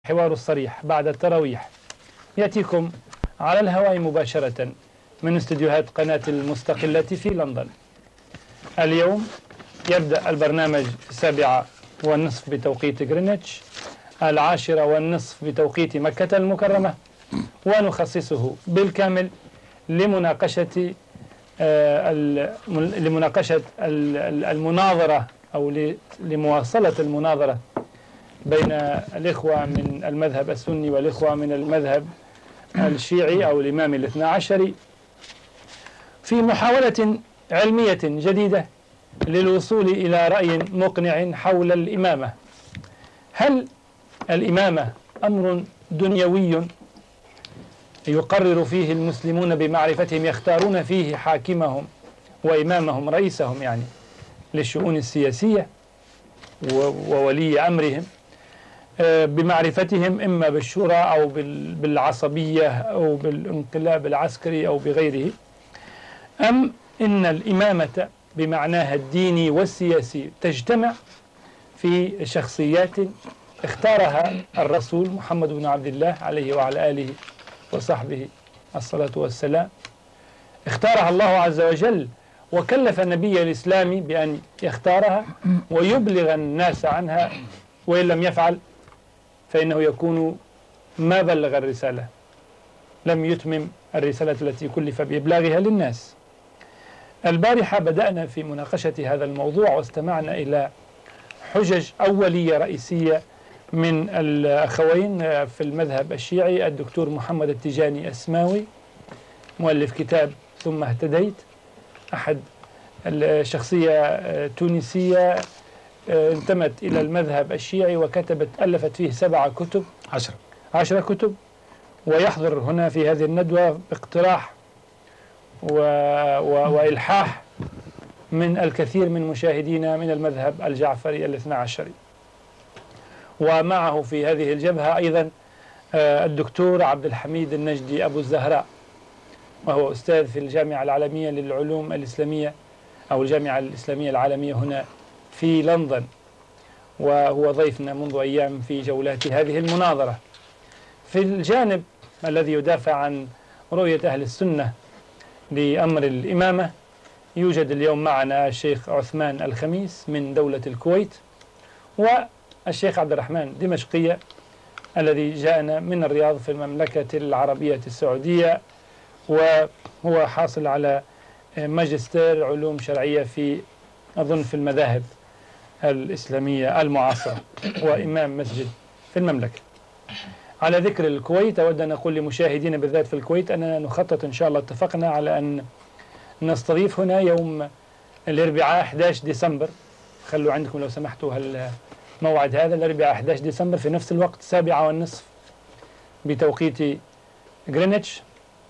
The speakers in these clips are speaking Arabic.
الحوار الصريح بعد التراويح يأتيكم على الهواء مباشرة من استديوهات قناة المستقلة في لندن. اليوم يبدأ البرنامج 7:30 بتوقيت غرينتش، 10:30 بتوقيت مكة المكرمة، ونخصصه بالكامل لمناقشة المناظرة أو لمواصلة المناظرة بين الإخوة من المذهب السني والإخوة من المذهب الشيعي أو الإمام الاثنى عشري في محاولة علمية جديدة للوصول إلى رأي مقنع حول الإمامة. هل الإمامة أمر دنيوي يقرر فيه المسلمون بمعرفتهم، يختارون فيه حاكمهم وإمامهم رئيسهم يعني للشؤون السياسية وولي أمرهم بمعرفتهم إما بالشورى أو بالعصبية أو بالانقلاب العسكري أو بغيره، أم إن الإمامة بمعناها الديني والسياسي تجتمع في شخصيات اختارها الرسول محمد بن عبد الله عليه وعلى آله وصحبه الصلاة والسلام، اختارها الله عز وجل وكلف النبي الإسلامي بأن يختارها ويبلغ الناس عنها، وإن لم يفعل فإنه يكون ما بلغ الرسالة، لم يتمم الرسالة التي كلف بإبلاغها للناس. البارحة بدأنا في مناقشة هذا الموضوع واستمعنا إلى حجج أولية رئيسية من الأخوين في المذهب الشيعي، الدكتور محمد التجاني السماوي مؤلف كتاب ثم اهتديت، أحد الشخصية تونسية انتمت إلى المذهب الشيعي ألفت فيه 7 كتب 10 كتب، ويحضر هنا في هذه الندوة باقتراح وإلحاح من الكثير من مشاهدينا من المذهب الجعفري الاثنى عشري. ومعه في هذه الجبهة أيضا الدكتور عبد الحميد النجدي أبو الزهراء، وهو أستاذ في الجامعة العالمية للعلوم الإسلامية أو الجامعة الإسلامية العالمية هنا في لندن، وهو ضيفنا منذ أيام في جولات هذه المناظرة. في الجانب الذي يدافع عن رؤية أهل السنة لأمر الإمامة يوجد اليوم معنا الشيخ عثمان الخميس من دولة الكويت، والشيخ عبد الرحمن دمشقية الذي جاءنا من الرياض في المملكة العربية السعودية، وهو حاصل على ماجستير علوم شرعية أظن في المذاهب الإسلامية المعاصرة، وإمام مسجد في المملكة. على ذكر الكويت أود أن أقول لمشاهدينا بالذات في الكويت أننا نخطط إن شاء الله، اتفقنا على أن نستضيف هنا يوم الأربعاء 11 ديسمبر، خلوا عندكم لو سمحتوا الموعد هذا، الأربعاء 11 ديسمبر في نفس الوقت 7:30 بتوقيت غرينتش،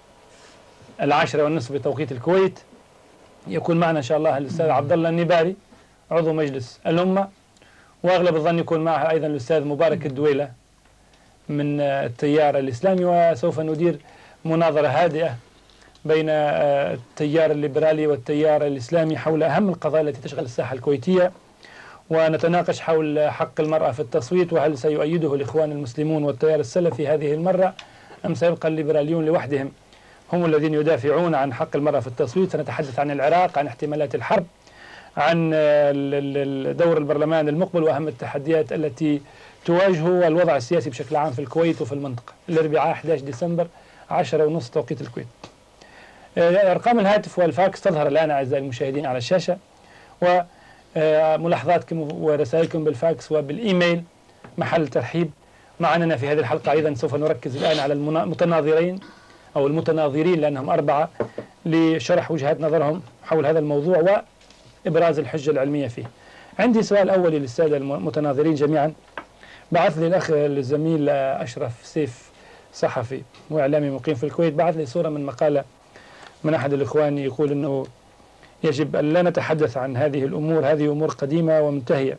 10:30 بتوقيت الكويت. يكون معنا إن شاء الله الأستاذ عبد الله النباري عضو مجلس الأمة، وأغلب الظن يكون معها أيضا الأستاذ مبارك الدويلة من التيار الإسلامي، وسوف ندير مناظرة هادئة بين التيار الليبرالي والتيار الإسلامي حول أهم القضايا التي تشغل الساحة الكويتية، ونتناقش حول حق المرأة في التصويت، وهل سيؤيده الإخوان المسلمون والتيار السلفي هذه المرة، أم سيبقى الليبراليون لوحدهم هم الذين يدافعون عن حق المرأة في التصويت. سنتحدث عن العراق، عن احتمالات الحرب، عن دور البرلمان المقبل، وأهم التحديات التي تواجهه والوضع السياسي بشكل عام في الكويت وفي المنطقة. الأربعاء 11 ديسمبر 10:30 توقيت الكويت. أرقام الهاتف والفاكس تظهر الآن أعزائي المشاهدين على الشاشة، وملاحظاتكم ورسائلكم بالفاكس وبالإيميل محل ترحيب معنا. في هذه الحلقة أيضا سوف نركز الآن على المتناظرين أو المتناظرين لأنهم 4 لشرح وجهات نظرهم حول هذا الموضوع وإبراز الحجة العلمية فيه. عندي سؤال أولي للسادة المتناظرين جميعا. بعث لي الأخ الزميل أشرف سيف صحفي وإعلامي مقيم في الكويت، بعث لي صورة من مقالة من أحد الإخوان يقول أنه يجب أن لا نتحدث عن هذه الأمور، هذه أمور قديمة ومنتهية،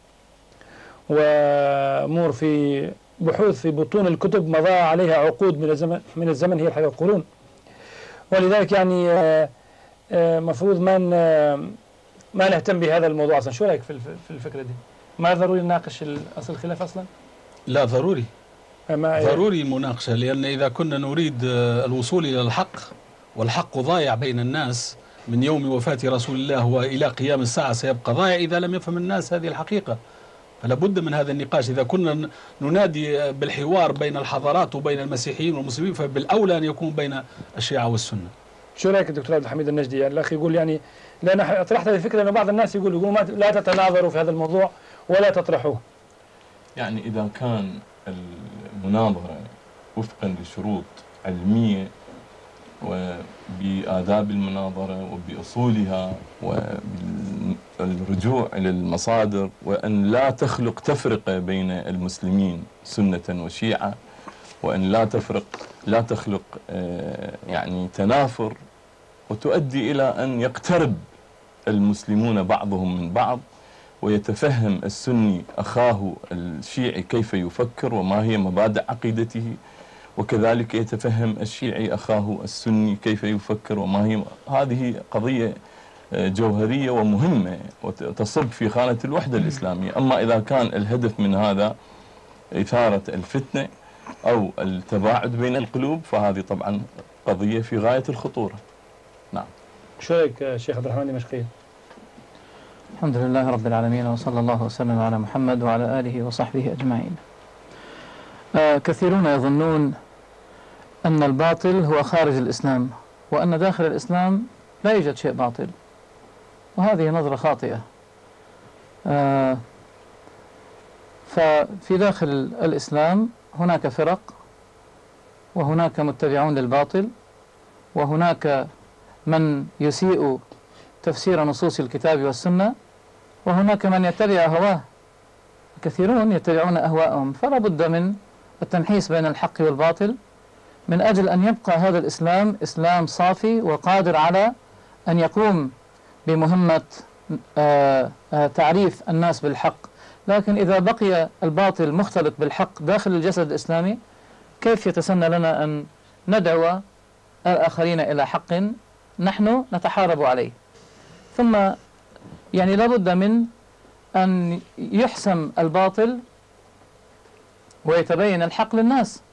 وأمور في بحوث في بطون الكتب مضى عليها عقود من الزمن، هي الحقيقة قرون، ولذلك يعني مفروض ما نهتم بهذا الموضوع أصلا. شو رأيك في الفكرة دي؟ ما ضروري نناقش أصل الخلاف أصلا؟ لا ضروري، ضروري المناقشة، لأن إذا كنا نريد الوصول إلى الحق، والحق ضايع بين الناس من يوم وفاة رسول الله وإلى قيام الساعة سيبقى ضايع إذا لم يفهم الناس هذه الحقيقة. فلا بد من هذا النقاش. إذا كنا ننادي بالحوار بين الحضارات وبين المسيحيين والمسلمين، فبالأولى أن يكون بين الشيعة والسنة. شو رايك دكتور عبد الحميد النجدي؟ يعني الاخ يقول، يعني لأن طرحت هذه الفكره، انه بعض الناس يقولوا لا تتناظروا في هذا الموضوع ولا تطرحوه. يعني اذا كان المناظره وفقا لشروط علميه وبآداب المناظره وبأصولها والرجوع الى المصادر، وان لا تخلق تفرقه بين المسلمين سنه وشيعه، وان لا تخلق يعني تنافر، وتؤدي إلى أن يقترب المسلمون بعضهم من بعض، ويتفهم السني أخاه الشيعي كيف يفكر وما هي مبادئ عقيدته، وكذلك يتفهم الشيعي أخاه السني كيف يفكر وما هي. هذه قضية جوهرية ومهمة وتصب في خانة الوحدة الإسلامية. أما إذا كان الهدف من هذا إثارة الفتنة أو التباعد بين القلوب، فهذه طبعا قضية في غاية الخطورة. نعم. شو رايك شيخ عبد الرحمن دمشقي؟ الحمد لله رب العالمين، وصلى الله وسلم على محمد وعلى آله وصحبه أجمعين. كثيرون يظنون أن الباطل هو خارج الإسلام، وأن داخل الإسلام لا يوجد شيء باطل، وهذه نظرة خاطئة. ففي داخل الإسلام هناك فرق، وهناك متبعون للباطل، وهناك من يسيء تفسير نصوص الكتاب والسنة، وهناك من يتبع هواه. كثيرون يتبعون أهواءهم، فلا بد من التمحيص بين الحق والباطل من أجل أن يبقى هذا الإسلام إسلام صافي وقادر على أن يقوم بمهمة تعريف الناس بالحق. لكن إذا بقي الباطل مختلط بالحق داخل الجسد الإسلامي، كيف يتسنى لنا أن ندعو الآخرين إلى حق نحن نتحارب عليه؟ ثم يعني لابد من أن يحسم الباطل ويتبين الحق للناس.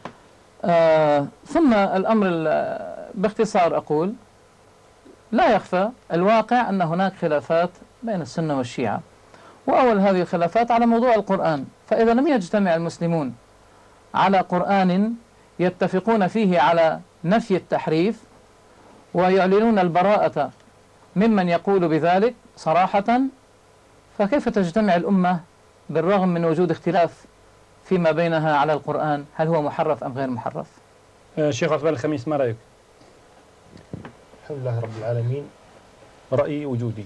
ثم الأمر باختصار أقول، لا يخفى الواقع أن هناك خلافات بين السنة والشيعة، وأول هذه الخلافات على موضوع القرآن. فإذا لم يجتمع المسلمون على قرآن يتفقون فيه على نفي التحريف ويعلنون البراءة ممن يقول بذلك صراحة، فكيف تجتمع الأمة بالرغم من وجود اختلاف فيما بينها على القرآن، هل هو محرف أم غير محرف؟ شيخ عثمان الخميس، ما رأيك؟ الحمد لله رب العالمين. رأيي وجودي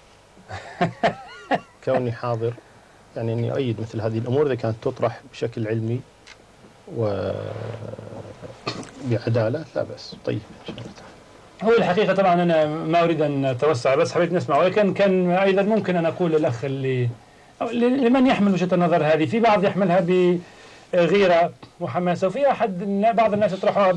كوني حاضر، يعني أني أؤيد مثل هذه الأمور إذا كانت تطرح بشكل علمي وبعدالة لا بأس. طيب إن شاء الله تعالى. هو الحقيقة طبعا أنا ما أريد أن أتوسع، بس حبيت نسمع، ولكن كان أيضا ممكن أن أقول للأخ لمن يحمل وجهة النظر هذه، في بعض يحملها بغيرة وحماسة، وفي بعض الناس يطرحوها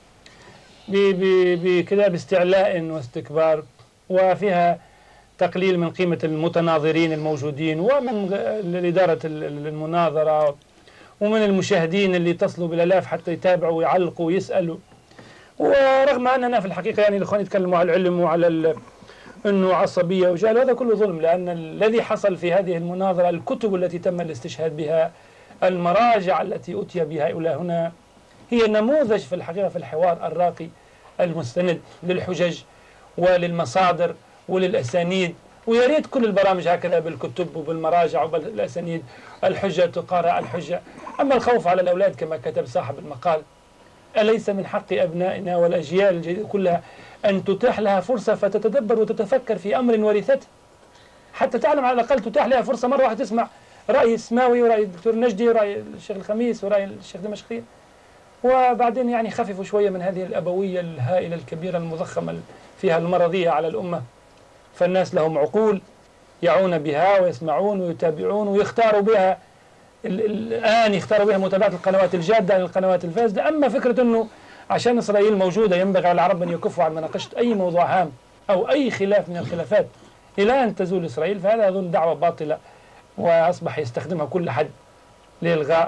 بكذا باستعلاء واستكبار، وفيها تقليل من قيمة المتناظرين الموجودين ومن إدارة المناظرة ومن المشاهدين اللي يتصلوا بالآلاف حتى يتابعوا ويعلقوا ويسألوا. ورغم أننا في الحقيقة يعني الإخوان يتكلموا على العلم وعلى أنه عصبية وجهل، هذا كله ظلم، لأن الذي حصل في هذه المناظرة الكتب التي تم الاستشهاد بها، المراجع التي أتي بها إلى هنا، هي نموذج في الحقيقة في الحوار الراقي المستند للحجج وللمصادر وللأسانيد. ويا ريت كل البرامج هكذا بالكتب وبالمراجع وبالأسانيد، الحجة تقارع الحجة. أما الخوف على الأولاد كما كتب صاحب المقال، أليس من حق أبنائنا والأجيال الجديدة كلها أن تتاح لها فرصة فتتدبر وتتفكر في أمر ورثته، حتى تعلم على الأقل تتاح لها فرصة مرة واحدة تسمع رأي السماوي ورأي الدكتور النجدي ورأي الشيخ الخميس ورأي الشيخ دمشقي، وبعدين يعني خففوا شوية من هذه الأبوية الهائلة الكبيرة المضخمة فيها المرضية على الأمة. فالناس لهم عقول يعون بها ويسمعون ويتابعون ويختاروا بها، الآن يختاروا بها متابعة القنوات الجادة عن القنوات الفاسدة. أما فكرة أنه عشان إسرائيل موجودة ينبغي على العرب أن يكفوا عن مناقشة أي موضوع هام أو أي خلاف من الخلافات إلى أن تزول إسرائيل، فهذا أظن دعوة باطلة، وأصبح يستخدمها كل حد لإلغاء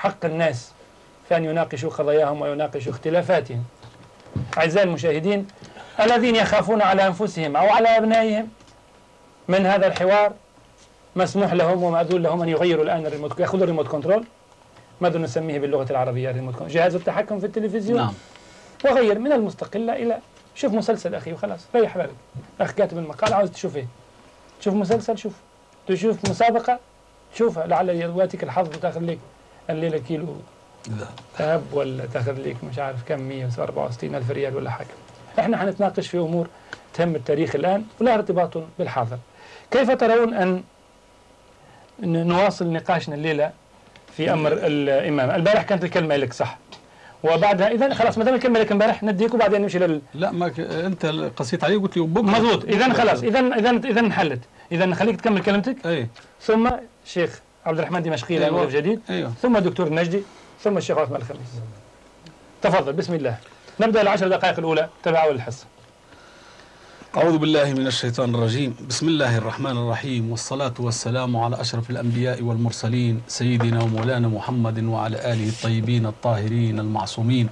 حق الناس فأن يناقشوا قضاياهم ويناقشوا اختلافاتهم. أعزائي المشاهدين، الذين يخافون على أنفسهم أو على أبنائهم من هذا الحوار مسموح لهم ومأذون لهم أن يغيروا الآن الريموت، يأخذوا الريموت كنترول، ماذا نسميه باللغة العربية الريموت كنترول، جهاز التحكم في التلفزيون. نعم. وغير من المستقلة إلى شوف مسلسل أخي وخلاص، ريح بالك. أخ كاتب المقال عاوز تشوف إيه؟ تشوف مسلسل، شوف. تشوف مسابقة، شوفها لعل يواتك الحظ وتاخذ لك الليلة كيلو ذهب، ولا تاخذ لك مش عارف كم 164 ألف ريال ولا حاجة. احنا حنتناقش في أمور تهم التاريخ الآن ولها ارتباط بالحاضر. كيف ترون أن نواصل نقاشنا الليلة في أمر الإمامة؟ البارح كانت الكلمة لك صح، وبعدها إذا خلاص ما دام الكلمة لك امبارح نديك وبعدين نمشي لا ما أنت قصيت علي وقلت لي بكره. مضبوط. إذا خلاص، إذا انحلت، إذا نخليك تكمل كلمتك. أي. ثم الشيخ عبد الرحمن دمشقي له ملف جديد. أيوه. ثم الدكتور النجدي، ثم الشيخ عثمان الخميس. تفضل بسم الله. نبدأ ال10 دقائق الأولى تبع أول الحصة. أعوذ بالله من الشيطان الرجيم. بسم الله الرحمن الرحيم، والصلاة والسلام على أشرف الأنبياء والمرسلين سيدنا ومولانا محمد وعلى آله الطيبين الطاهرين المعصومين.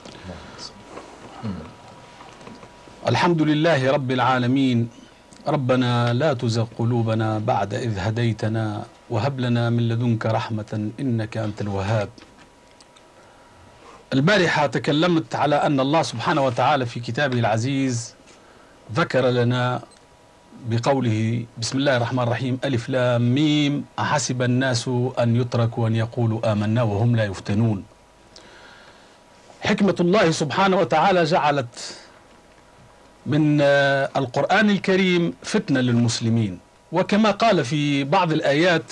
الحمد لله رب العالمين. ربنا لا تزغ قلوبنا بعد إذ هديتنا وهب لنا من لدنك رحمة إنك أنت الوهاب. البارحة تكلمت على أن الله سبحانه وتعالى في كتابه العزيز ذكر لنا بقوله بسم الله الرحمن الرحيم ألف لام ميم أحسب الناس أن يتركوا أن يقولوا آمنا وهم لا يفتنون. حكمة الله سبحانه وتعالى جعلت من القرآن الكريم فتنة للمسلمين، وكما قال في بعض الآيات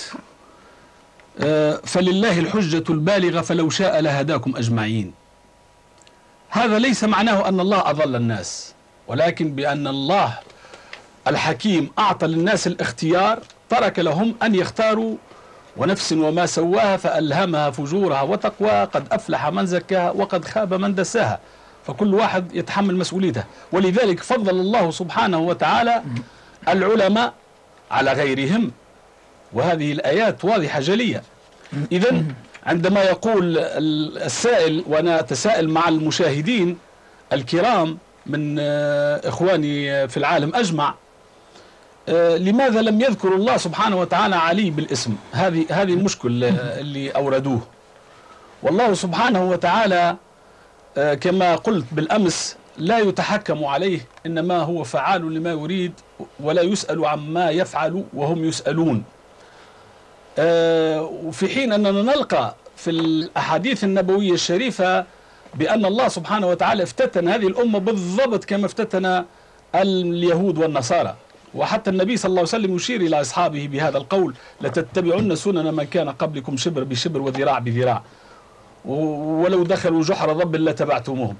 فلله الحجة البالغة فلو شاء لهداكم أجمعين. هذا ليس معناه أن الله أضل الناس، ولكن بأن الله الحكيم أعطى للناس الاختيار، ترك لهم أن يختاروا، ونفس وما سواها فألهمها فجورها وتقواها قد أفلح من زكاها وقد خاب من دساها، فكل واحد يتحمل مسؤوليته. ولذلك فضل الله سبحانه وتعالى العلماء على غيرهم، وهذه الآيات واضحة جلية. إذن عندما يقول السائل، وأنا أتساءل مع المشاهدين الكرام من إخواني في العالم أجمع، لماذا لم يذكر الله سبحانه وتعالى علي بالاسم؟ هذه المشكلة اللي أوردوه. والله سبحانه وتعالى كما قلت بالأمس لا يتحكم عليه، إنما هو فعال لما يريد ولا يسأل عما يفعل وهم يسألون. وفي حين أننا نلقى في الأحاديث النبوية الشريفة بأن الله سبحانه وتعالى افتتن هذه الأمة بالضبط كما افتتن اليهود والنصارى. وحتى النبي صلى الله عليه وسلم يشير إلى أصحابه بهذا القول: لتتبعن سنن من كان قبلكم شبر بشبر وذراع بذراع ولو دخلوا جحر ضب لتبعتموهم.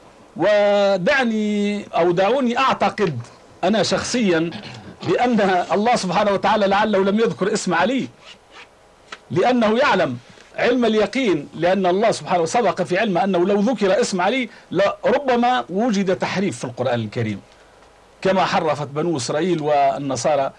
دعوني أعتقد أنا شخصيا بأن الله سبحانه وتعالى لعله لم يذكر اسم علي لأنه يعلم علم اليقين، لأن الله سبحانه سبق في علمه أنه لو ذكر اسم علي لربما وجد تحريف في القرآن الكريم، كما حرفت بنو إسرائيل والنصارى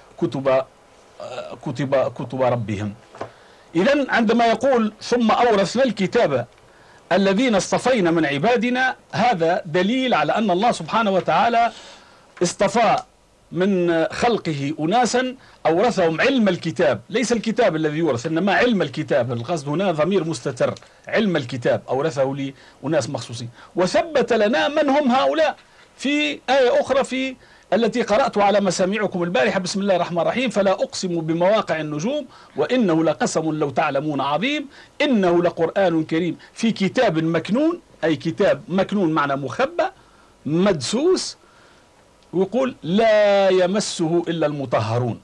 كتب ربهم. إذن عندما يقول ثم أورثنا الكتاب الذين اصطفينا من عبادنا، هذا دليل على أن الله سبحانه وتعالى اصطفى من خلقه أناسا أورثهم علم الكتاب، ليس الكتاب الذي يورث إنما علم الكتاب، القصد هنا ضمير مستتر، علم الكتاب أورثه لأناس مخصوصين. وثبت لنا من هم هؤلاء في آية أخرى في التي قرأت على مسامعكم البارحة بسم الله الرحمن الرحيم: فلا أقسم بمواقع النجوم وإنه لقسم لو تعلمون عظيم إنه لقرآن كريم في كتاب مكنون، أي كتاب مكنون معنى مخبأ مدسوس، ويقول لا يمسه إلا المطهرون.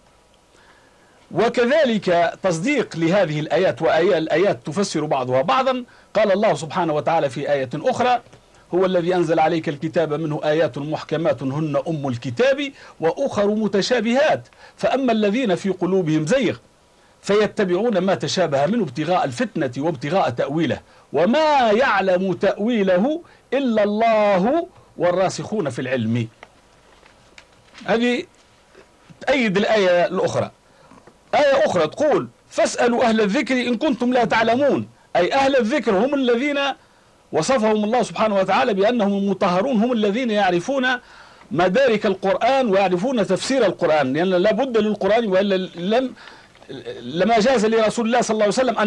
وكذلك تصديق لهذه الآيات، الآيات تفسر بعضها بعضا. قال الله سبحانه وتعالى في آية أخرى: هو الذي أنزل عليك الكتاب منه آيات محكمات هن أم الكتاب وأخر متشابهات فأما الذين في قلوبهم زيغ فيتبعون ما تشابه منه ابتغاء الفتنة وابتغاء تأويله وما يعلم تأويله إلا الله والراسخون في العلم. هذه تأيد الآية الأخرى. آية أخرى تقول: فاسألوا أهل الذكر إن كنتم لا تعلمون، أي أهل الذكر هم الذين وصفهم الله سبحانه وتعالى بأنهم المطهرون، هم الذين يعرفون مدارك القرآن ويعرفون تفسير القرآن، لأن لا بد للقرآن وإلا لما جاز لرسول الله صلى الله عليه وسلم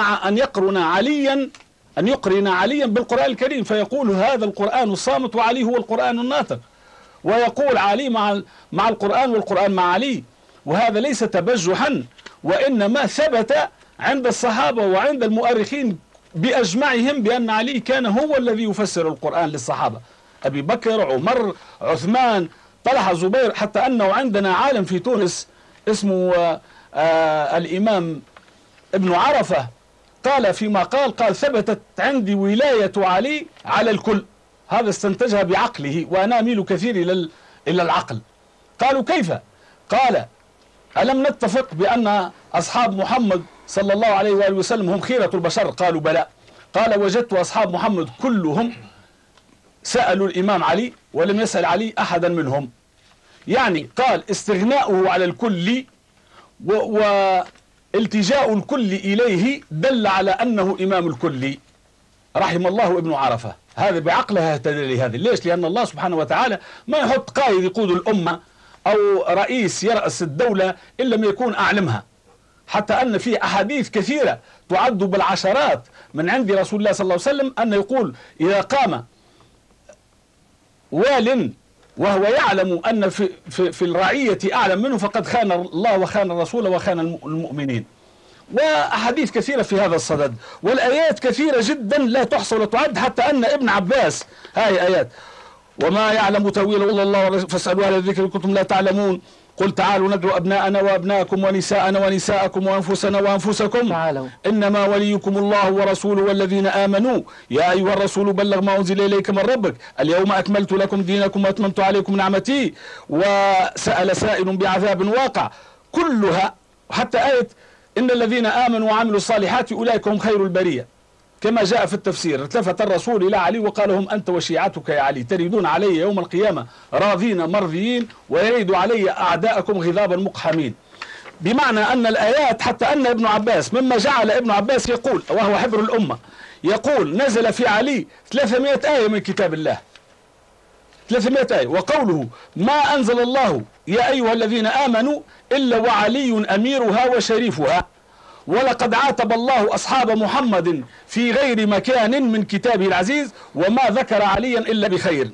أن يقرن عليا بالقرآن الكريم، فيقول هذا القرآن الصامت وعلي هو القرآن الناطق، ويقول علي مع القرآن والقرآن مع علي، وهذا ليس تبجحا، وإنما ثبت عند الصحابة وعند المؤرخين بأجمعهم بأن علي كان هو الذي يفسر القرآن للصحابة، أبي بكر، عمر، عثمان، طلحة، زبير، حتى أنه عندنا عالم في تونس اسمه الإمام ابن عرفة قال فيما قال ثبتت عندي ولاية علي على الكل. هذا استنتجها بعقله، وأنا أميل كثير إلى العقل. قالوا كيف؟ قال ألم نتفق بأن أصحاب محمد صلى الله عليه وآله وسلم هم خيرة البشر؟ قالوا بلى. قال وجدت أصحاب محمد كلهم سألوا الإمام علي ولم يسأل علي أحدا منهم. يعني قال استغناؤه على الكل والتجاء الكل إليه دل على أنه إمام الكل، رحم الله ابن عرفة. هذا بعقلها اهتدى لهذا. ليش؟ لأن الله سبحانه وتعالى ما يحط قائد يقود الأمة أو رئيس يرأس الدولة إلا لم يكون أعلمها، حتى أن في أحاديث كثيرة تعد بالعشرات من عند رسول الله صلى الله عليه وسلم أن يقول إذا قام وال وهو يعلم أن في الرعية أعلم منه فقد خان الله وخان الرسول وخان المؤمنين. وأحاديث كثيرة في هذا الصدد، والآيات كثيرة جدا لا تحصى ولا تعد، حتى أن ابن عباس هاي آيات وما يعلم تأويله إلا الله فاسألوا أهل الذكر إن كنتم لا تعلمون قل تعالوا ندعو أبناءنا وأبناءكم ونساءنا ونساءكم وأنفسنا وأنفسكم تعالوا. إنما وليكم الله ورسوله والذين آمنوا يا أيها الرسول بلغ ما أنزل إليك من ربك اليوم أكملت لكم دينكم وأتممت عليكم نعمتي. وسأل سائل بعذاب واقع، كلها حتى آية إن الذين آمنوا وعملوا الصالحات أولئك هم خير البرية كما جاء في التفسير. التفت الرسول إلى علي وقال هم أنت وشيعتك يا علي تريدون علي يوم القيامة راضين مرضيين ويريد علي أعداءكم غضابا مقحمين. بمعنى أن الآيات حتى أن ابن عباس مما جعل ابن عباس يقول وهو حبر الأمة يقول نزل في علي 300 آية من كتاب الله، 300 آية. وقوله ما أنزل الله يا أيها الذين آمنوا إلا وعلي أميرها وشريفها، ولقد عاتب الله أصحاب محمد في غير مكان من كتابه العزيز وما ذكر عليا إلا بخير.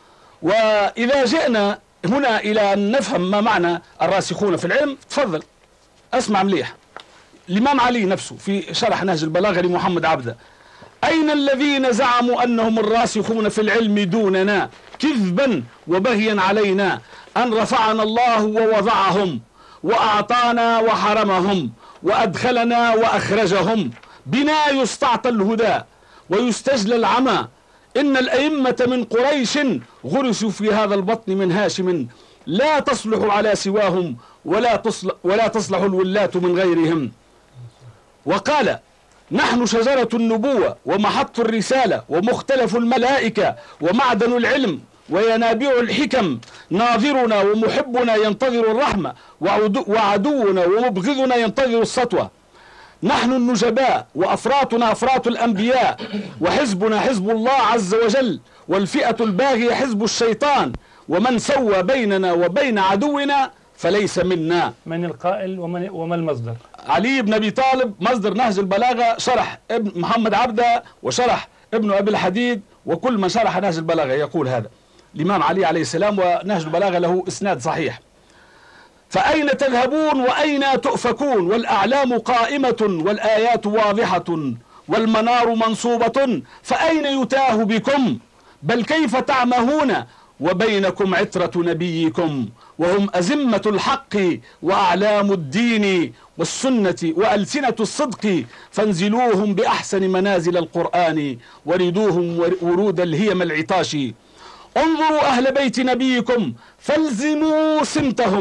وإذا جئنا هنا إلى أن نفهم ما معنى الراسخون في العلم، تفضل أسمع مليح. الإمام علي نفسه في شرح نهج البلاغة لمحمد عبده أين الذين زعموا أنهم الراسخون في العلم دوننا كذبا وبغيا علينا أن رفعنا الله ووضعهم وأعطانا وحرمهم وأدخلنا وأخرجهم بنا يستعطى الهدى ويستجلى العمى. إن الأئمة من قريش غرسوا في هذا البطن من هاشم لا تصلح على سواهم ولا تصلح الولاة من غيرهم. وقال نحن شجرة النبوة ومحط الرسالة ومختلف الملائكة ومعدن العلم وينابيع الحكم، ناظرنا ومحبنا ينتظر الرحمة وعدونا ومبغضنا ينتظر السطوة. نحن النجباء وأفراطنا أفراط الأنبياء وحزبنا حزب الله عز وجل والفئة الباغية حزب الشيطان، ومن سوى بيننا وبين عدونا فليس منا. من القائل وما المصدر؟ علي بن أبي طالب مصدر نهج البلاغة، شرح ابن محمد عبده وشرح ابن أبي الحديد وكل من شرح نهج البلاغة يقول هذا الإمام علي عليه السلام، ونهج البلاغة له إسناد صحيح. فأين تذهبون وأين تؤفكون والأعلام قائمة والآيات واضحة والمنار منصوبة، فأين يتاه بكم بل كيف تعمهون وبينكم عترة نبيكم وهم أزمة الحق وأعلام الدين والسنة وألسنة الصدق، فانزلوهم بأحسن منازل القرآن وردوهم ورود الهيم العطاش. انظروا أهل بيت نبيكم فالزموا سمتهم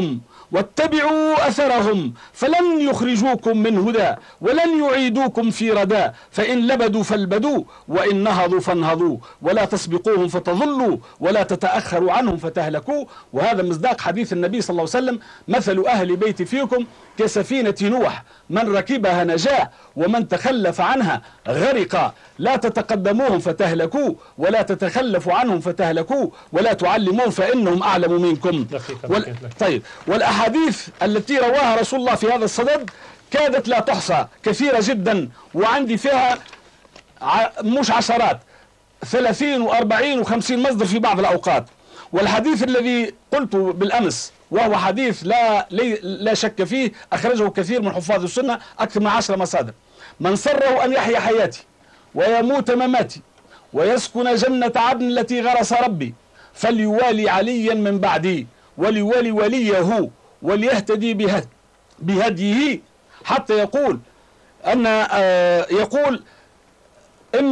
واتبعوا أثرهم فلن يخرجوكم من هدى ولن يعيدوكم في ردى فإن لبدوا فالبدوا وإن نهضوا فانهضوا ولا تسبقوهم فتضلوا ولا تتأخروا عنهم فتهلكوا. وهذا مصداق حديث النبي صلى الله عليه وسلم: مثل أهل بيت فيكم كسفينة نوح، من ركبها نجا ومن تخلف عنها غرق. لا تتقدموهم فتهلكوا ولا تتخلفوا عنهم فتهلكوا ولا تعلمون فإنهم أعلم منكم. طيب، والأحاديث التي رواها رسول الله في هذا الصدد كادت لا تحصى، كثيرة جدا، وعندي فيها مش عشرات، 30 و40 و50 مصدر في بعض الأوقات. والحديث الذي قلته بالأمس وهو حديث لا شك فيه، أخرجه كثير من حفاظ السنة، أكثر من 10 مصادر: من سره أن يحيا حياتي ويموت مماتي ويسكن جنة عدن التي غرس ربي فليوالي عليا من بعدي وليوالي وليه وليهتدي بهديه، حتى يقول إن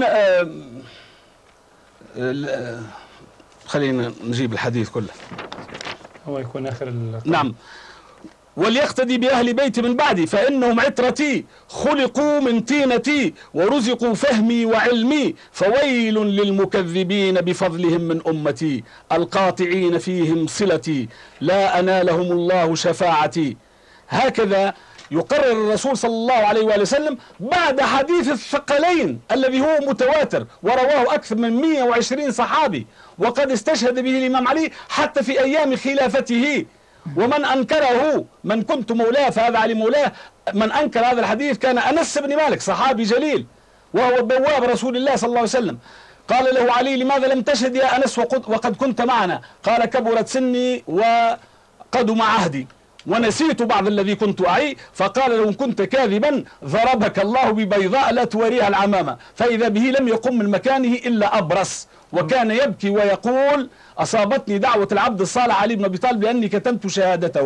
خلينا نجيب الحديث كله، هو يكون آخر نعم: وليقتدي بأهل بيتي من بعدي فإنهم عترتي خلقوا من طينتي ورزقوا فهمي وعلمي فويل للمكذبين بفضلهم من أمتي القاطعين فيهم صلتي لا أنالهم الله شفاعتي. هكذا يقرر الرسول صلى الله عليه وآله وسلم بعد حديث الثقلين الذي هو متواتر ورواه أكثر من 120 صحابي، وقد استشهد به الإمام علي حتى في أيام خلافته. ومن أنكره، من كنت مولاه فهذا علي مولاه، من أنكر هذا الحديث كان أنس بن مالك، صحابي جليل وهو بواب رسول الله صلى الله عليه وسلم. قال له علي: لماذا لم تشهد يا أنس وقد كنت معنا؟ قال: كبرت سني وقدم عهدي ونسيت بعض الذي كنت أعي. فقال له: إن كنت كاذبا ضربك الله ببيضاء لا توريها العمامة. فإذا به لم يقم من مكانه إلا أبرص، وكان يبكي ويقول: أصابتني دعوة العبد الصالح علي بن أبي طالب لأني كتمت شهادته.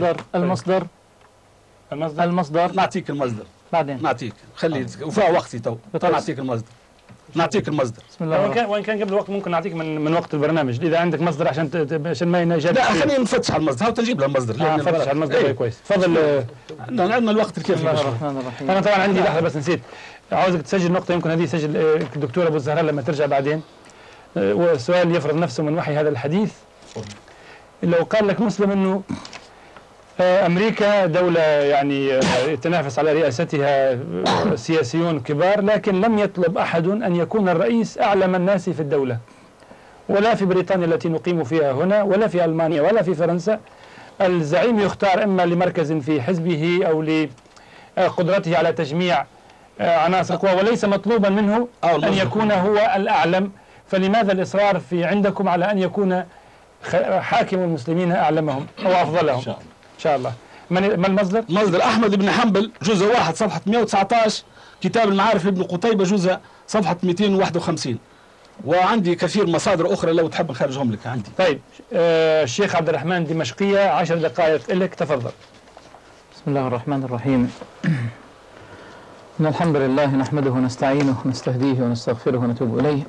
المصدر نعطيك المصدر بعدين، نعطيك، خلي وفاء وقتي تو نعطيك المصدر. بسم الله. وإن كان قبل وقت ممكن نعطيك من وقت البرنامج إذا عندك مصدر عشان ما ينجد. لا، خلينا نفتش على المصدر، هاو تجيب له المصدر. نفتش على المصدر. كويس، تفضل. عندنا الوقت الكافي. بسم الله الرحمن الرحيم. أنا طبعا عندي لحظة بس نسيت، عاوزك تسجل نقطة، يمكن هذه يسجل الدكتور أبو الزهراء لما ترجع بعدين. والسؤال يفرض نفسه من وحي هذا الحديث: لو قال لك مسلم انه امريكا دولة يعني يتنافس على رئاستها سياسيون كبار، لكن لم يطلب احد ان يكون الرئيس اعلم الناس في الدولة، ولا في بريطانيا التي نقيم فيها هنا، ولا في المانيا، ولا في فرنسا. الزعيم يختار اما لمركز في حزبه او لقدرته على تجميع عناصر قوى، وليس مطلوبا منه ان يكون هو الاعلم. فلماذا الإصرار في عندكم على أن يكون حاكم المسلمين أعلمهم أو أفضلهم؟ إن شاء الله. ما المصدر؟ مصدر أحمد بن حنبل، جزء 1 صفحة 119، كتاب المعارف لابن قتيبة جزء صفحة 251. وعندي كثير مصادر أخرى لو تحب نخرجهم لك عندي. طيب، الشيخ عبد الرحمن دمشقية، 10 دقائق لك، تفضل. بسم الله الرحمن الرحيم. إن الحمد لله نحمده ونستعينه ونستهديه ونستغفره ونتوب إليه،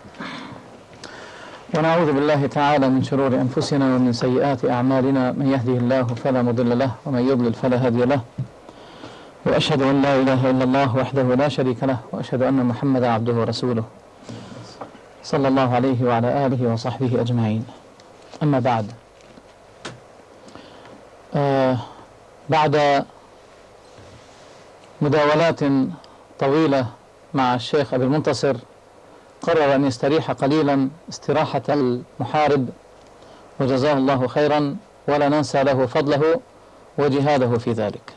ونعوذ بالله تعالى من شرور أنفسنا ومن سيئات أعمالنا، من يهده الله فلا مضل له ومن يضلل فلا هادي له، وأشهد أن لا إله إلا الله وحده لا شريك له، وأشهد أن محمدا عبده ورسوله صلى الله عليه وعلى آله وصحبه أجمعين. أما بعد، بعد مداولات طويلة مع الشيخ أبي المنتصر، قرر أن يستريح قليلا استراحة المحارب، وجزاه الله خيرا، ولا ننسى له فضله وجهاده في ذلك.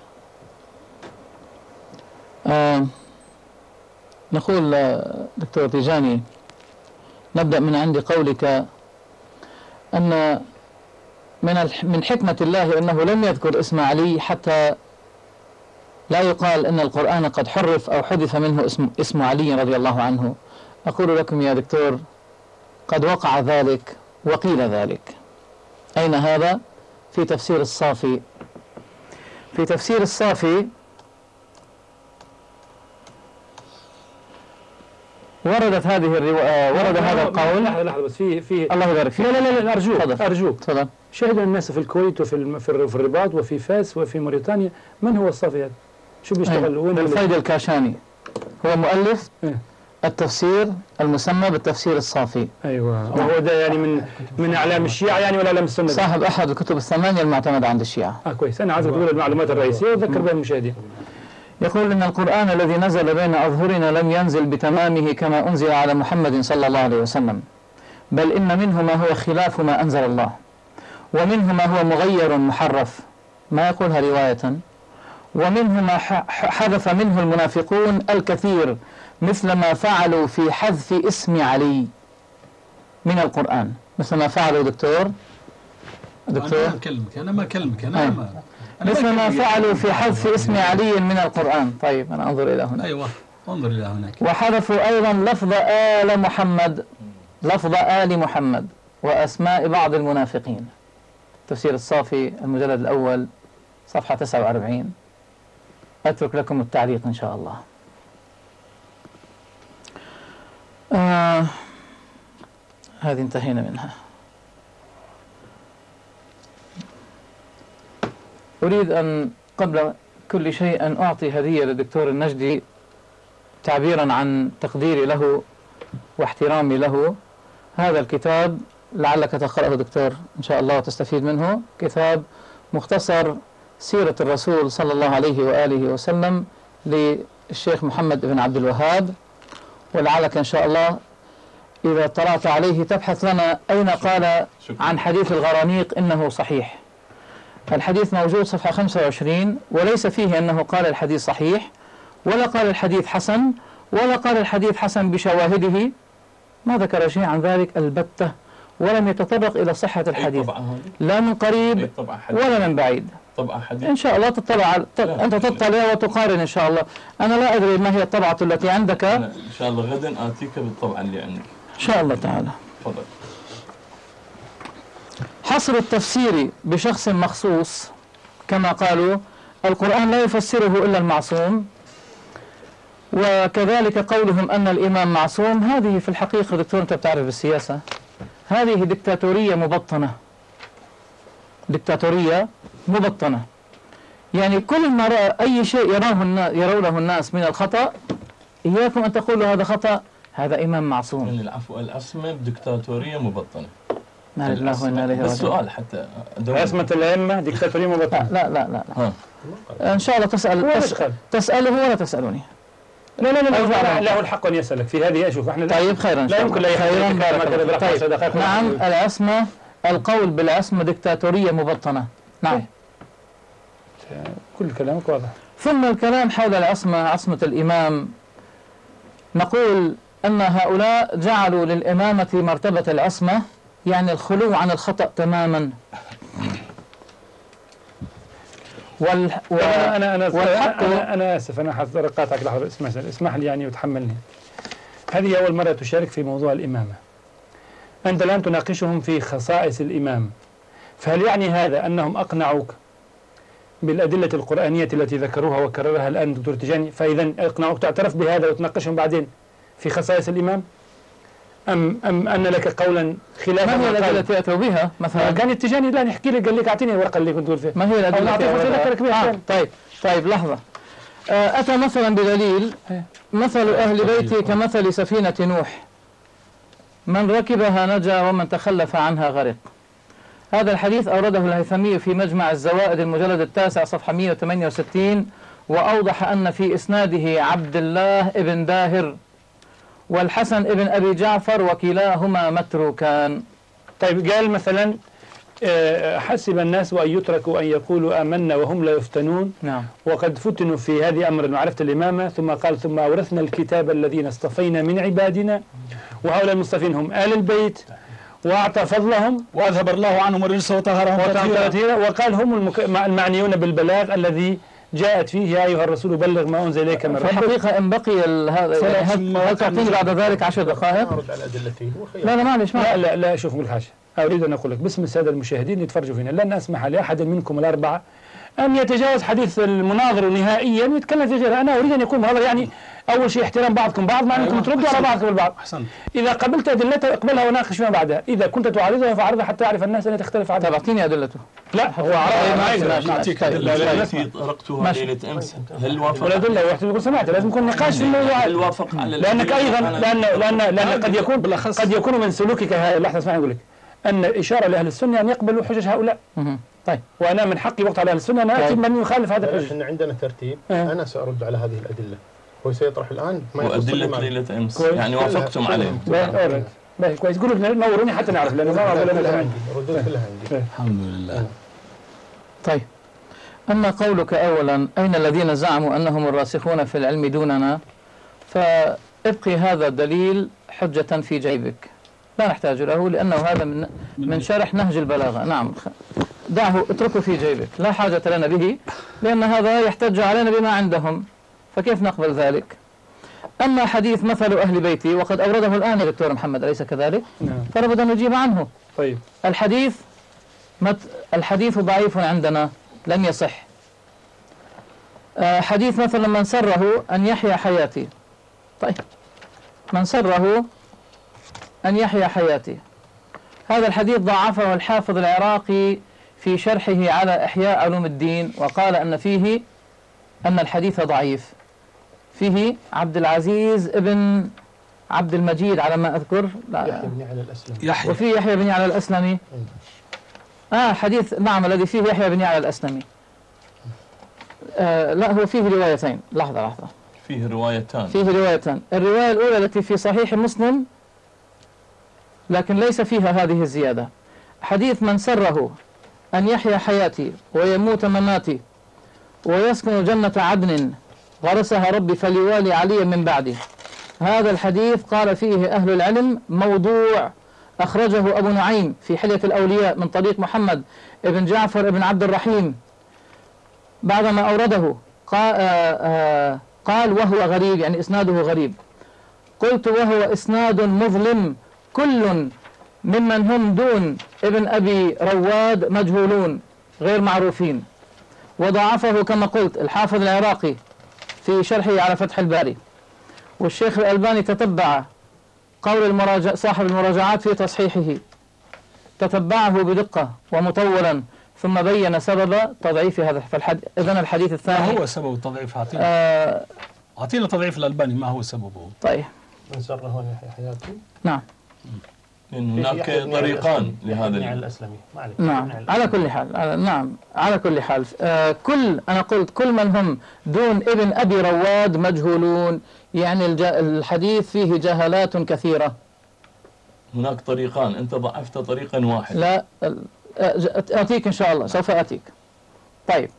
نقول دكتور تيجاني، نبدأ من عند قولك أن من حكمة الله أنه لم يذكر اسم علي حتى لا يقال أن القرآن قد حرف أو حذف منه اسم علي رضي الله عنه. أقول لكم يا دكتور، قد وقع ذلك وقيل ذلك. أين هذا؟ في تفسير الصافي. في تفسير الصافي وردت هذه الرواية، ورد هذا القول. لحظة بس، في الله يبارك فيك. لا أرجوك تفضل. شهد الناس في الكويت وفي في الرباط وفي فاس وفي موريتانيا. من هو الصافي هذا؟ شو بيشتغل؟ وين الفيض الكاشاني هو مؤلف إيه؟ التفسير المسمى بالتفسير الصافي. ايوه، وهو ده يعني من اعلام الشيعة يعني ولا اعلام السنة؟ صاحب احد الكتب الثمانية المعتمدة عند الشيعة. كويس، انا عايزك تقول المعلومات الرئيسية وتذكر بها المشاهدين. يقول إن القرآن الذي نزل بين أظهرنا لم ينزل بتمامه كما أنزل على محمد صلى الله عليه وسلم، بل إن منه ما هو خلاف ما أنزل الله، ومنه ما هو مغير محرف، ما يقولها رواية، ومنه ما حذف منه المنافقون الكثير، مثل ما فعلوا في حذف اسم علي من القرآن. مثل ما فعلوا دكتور أنا ما أكلمك أنا مثل ما فعلوا في حذف اسم علي من القرآن. طيب أنا أنظر إلى هنا. أيوة انظر إلى هناك. وحذفوا أيضا لفظ آل محمد، لفظ آل محمد، وأسماء بعض المنافقين. تفسير الصافي المجلد الأول صفحة 49. أترك لكم التعليق إن شاء الله. هذه انتهينا منها. أريد أن قبل كل شيء أن أعطي هدية للدكتور النجدي تعبيرا عن تقديري له واحترامي له. هذا الكتاب لعلك تقرأه دكتور إن شاء الله وتستفيد منه، كتاب مختصر سيرة الرسول صلى الله عليه وآله وسلم للشيخ محمد بن عبد الوهاب، ولعلك إن شاء الله إذا اطلعت عليه تبحث لنا أين قال عن حديث الغرانيق إنه صحيح. الحديث موجود صفحة 25، وليس فيه أنه قال الحديث صحيح، ولا قال الحديث حسن، ولا قال الحديث حسن بشواهده، ما ذكر شيء عن ذلك البتة، ولم يتطرق إلى صحة الحديث لا من قريب ولا من بعيد. إن شاء الله تطلع أنت تطلع وتقارن إن شاء الله. أنا لا أدري ما هي الطبعة التي عندك. إن شاء الله غدا آتيك بالطبعة اللي عندك إن شاء الله تعالى. تفضل. حصر التفسير بشخص مخصوص كما قالوا القرآن لا يفسره إلا المعصوم، وكذلك قولهم أن الإمام معصوم، هذه في الحقيقة دكتور أنت بتعرف بالسياسة، هذه دكتاتورية مبطنة، دكتاتورية مبطنة. يعني كل ما رأى أي شيء يرونه الناس من الخطأ، إياكم أن تقولوا هذا خطأ، هذا إمام معصوم. من العفو، العصمة بدكتاتورية مبطنة. بس سؤال حتى عصمة الأئمة دكتاتورية مبطنة. لا إن شاء الله تسأله ولا تسألوني. لا له الحق أن يسألك في هذه. أشوف احنا طيب خيرا لا يمكن لا طيب. نعم العصمة، القول بالعصمة دكتاتورية مبطنة. نعم كل كلامك واضح. ثم الكلام حول العصمة، عصمة الإمام، نقول أن هؤلاء جعلوا للإمامة مرتبة العصمة، يعني الخلو عن الخطأ تماما. أنا آسف، أنا حقاطعك لحظة، اسمح لي يعني وتحملني. هذه أول مرة تشارك في موضوع الإمامة. أنت الآن تناقشهم في خصائص الإمام، فهل يعني هذا أنهم أقنعوك بالأدلة القرآنية التي ذكروها وكررها الآن دكتور تيجاني، فإذا أقنعوك تعترف بهذا وتناقشهم بعدين في خصائص الإمام؟ أم أن لك قولا خلاف ما هي الأدلة التي أتوا بها مثلا؟ كان التيجاني الآن يحكي لك، قال لك أعطيني الورقة اللي كنت تقول فيها. ما هي الأدلة التي بها؟ طيب لحظة. أتى مثلا بدليل مثل أهل بيتي كمثل سفينة نوح، من ركبها نجا ومن تخلف عنها غرق. هذا الحديث أورده الهيثمي في مجمع الزوائد المجلد 9 صفحة 168، وأوضح أن في إسناده عبد الله ابن داهر والحسن ابن أبي جعفر وكلاهما متروكان. طيب قال مثلا حسب الناس وأن يتركوا أن يقولوا آمنا وهم لا يفتنون. نعم. وقد فتنوا في هذه أمر معرفة الإمامة. ثم قال ثم أورثنا الكتاب الذين اصطفينا من عبادنا، وهؤلاء المصطفين هم آل البيت، وأعطى فضلهم وأذهب الله عنهم الرجس وطهرهم تطهيرا، وقال هم المعنيون بالبلاغ الذي جاءت فيه يا أيها الرسول بلغ ما أنزل إليك من ربك. في الحقيقة إن بقي هذا هل تعطيني بعد ذلك 10 دقائق؟ لا معلش لا شوف من حاجة أريد أن أقول لك باسم السادة المشاهدين يتفرجوا فينا، لن أسمح لأحد منكم الأربعة أن يتجاوز حديث المناظر نهائيا ويتكلم في غيرها. أنا أريد أن يكون مناظر يعني أول شيء احترام بعضكم بعض، مع أنكم تردوا على بعضكم البعض. أحسنت. إذا قبلت أدلته اقبلها وناقش فيما بعدها، إذا كنت تعارضها فاعرضها حتى يعرف الناس أن تختلف عنها. طيب أعطيني أدلته. لا هو عرضها نعطيك التي طرقتها ليلة أمس هل وافق؟ والأدلة يقول سمعت لازم يكون نقاش في الموضوع. هل وافق على لأنك أيضا لأن قد يكون من سلوكك لحظة اسمعني أقول لك أن إشارة لأهل السنة أن يقبلوا حجج هؤلاء. طيب وأنا من حقي وقت على أهل السنة أن آتي من يخالف هذا الحجج. احنا عندنا ترتيب، أنا سأرد على هذه الأدلة، هو سيطرح الآن ما وأدلة ليلة أمس يعني وافقتم عليه. باهي كويس، قولوا نوروني حتى نعرف لأنه ما عندي ردود كلها عندي. الحمد لله. طيب، أما قولك أولا أين الذين زعموا أنهم الراسخون في العلم دوننا، فابقي هذا الدليل حجة في جيبك لا نحتاج له، لأنه هذا من شرح نهج البلاغة. نعم، دعه اتركه في جيبك، لا حاجة لنا به، لأن هذا يحتج علينا بما عندهم، فكيف نقبل ذلك؟ أما حديث مثل أهل بيتي وقد أورده الآن يا دكتور محمد أليس كذلك؟ نعم. فلا بد أن نجيب عنه. طيب الحديث ضعيف عندنا لم يصح. حديث مثلا من سره أن يحيا حياتي. طيب، من سره أن يحيا حياتي، هذا الحديث ضعفه الحافظ العراقي في شرحه على إحياء علوم الدين، وقال أن الحديث ضعيف. فيه عبد العزيز ابن عبد المجيد على ما أذكر، يحيى بن علي الأسلمي، وفيه يحيى بن علي الأسلمي. حديث نعم الذي فيه يحيى بن علي الأسلمي. لا، هو فيه روايتين. لحظة فيه روايتان. الرواية الأولى التي في صحيح مسلم لكن ليس فيها هذه الزيادة. حديث من سره أن يحيا حياتي ويموت مماتي ويسكن جنة عدن غرسها ربي فليوالي عليا من بعدي، هذا الحديث قال فيه أهل العلم موضوع، أخرجه أبو نعيم في حلية الأولياء من طريق محمد ابن جعفر ابن عبد الرحيم. بعدما أورده قال وهو غريب، يعني إسناده غريب. قلت وهو إسناد مظلم، كل ممن هم دون ابن أبي رواد مجهولون غير معروفين. وضعفه كما قلت الحافظ العراقي في شرحه على فتح الباري، والشيخ الألباني تتبع قول صاحب المراجعات في تصحيحه، تتبعه بدقة ومطولا، ثم بين سبب تضعيف هذا إذن الحديث الثاني. ما هو سبب التضعيف؟ أعطينا تضعيف الألباني، ما هو سببه؟ طيب، من سره أن يحيا حياتي. نعم، هناك طريقان لهذا الأسلمي. نعم، على كل حال. نعم، على كل حال. أنا قلت كل من هم دون ابن أبي رواد مجهولون، يعني الحديث فيه جهالات كثيرة. هناك طريقان، أنت ضعفت طريقا واحد. لا، أتيك إن شاء الله، سوف أتيك. طيب،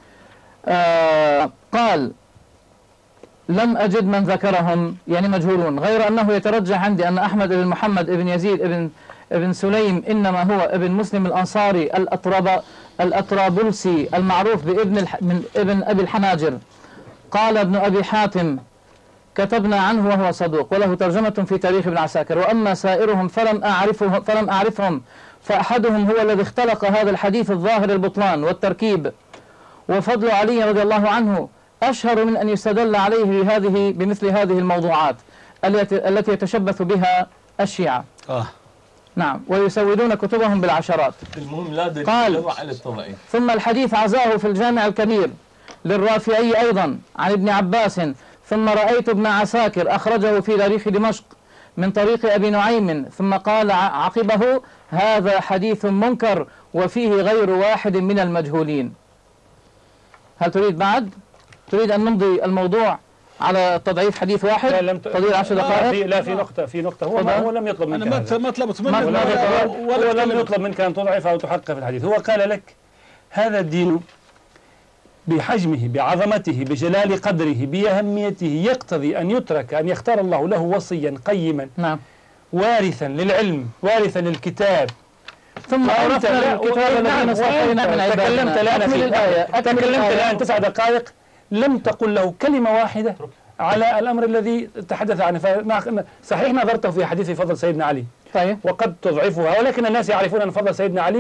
قال لم أجد من ذكرهم، يعني مجهولون، غير أنه يترجح عندي أن أحمد بن محمد بن يزيد ابن سليم إنما هو ابن مسلم الأنصاري الأطرابلسي المعروف من ابن أبي الحناجر. قال ابن أبي حاتم كتبنا عنه وهو صدوق، وله ترجمة في تاريخ ابن عساكر. وأما سائرهم فلم أعرفهم، فأحدهم هو الذي اختلق هذا الحديث الظاهر البطلان والتركيب. وفضل علي رضي الله عنه أشهر من أن يستدل عليه بمثل هذه الموضوعات التي يتشبث بها الشيعة. نعم، ويسودون كتبهم بالعشرات. المهم لا دليل له على التضعيف. ثم الحديث عزاه في الجامع الكبير للرافعي أيضا عن ابن عباس. ثم رأيت ابن عساكر أخرجه في تاريخ دمشق من طريق أبي نعيم، ثم قال عقبه هذا حديث منكر وفيه غير واحد من المجهولين. هل تريد بعد؟ تريد أن نمضي الموضوع على تضعيف حديث واحد؟ تضيع 10 دقائق؟ لا، في نقطة هو لم يطلب منك. أنا ما طلبت منك هو لم يطلب منك أن تضعف أو تحقق في الحديث. هو قال لك هذا الدين بحجمه، بعظمته، بجلال قدره، بأهميته، يقتضي أن يترك، أن يختار الله له وصيا قيما. نعم، وارثا للعلم، وارثا للكتاب. ثم عرفنا الكتاب الذين اصطفينا من عبادنا. تكلمت الآن 9 دقائق، لم تقل له كلمة واحدة على الأمر الذي تحدث عنه. صحيح نظرته في حديث فضل سيدنا علي، طيب، وقد تضعفها، ولكن الناس يعرفون أن فضل سيدنا علي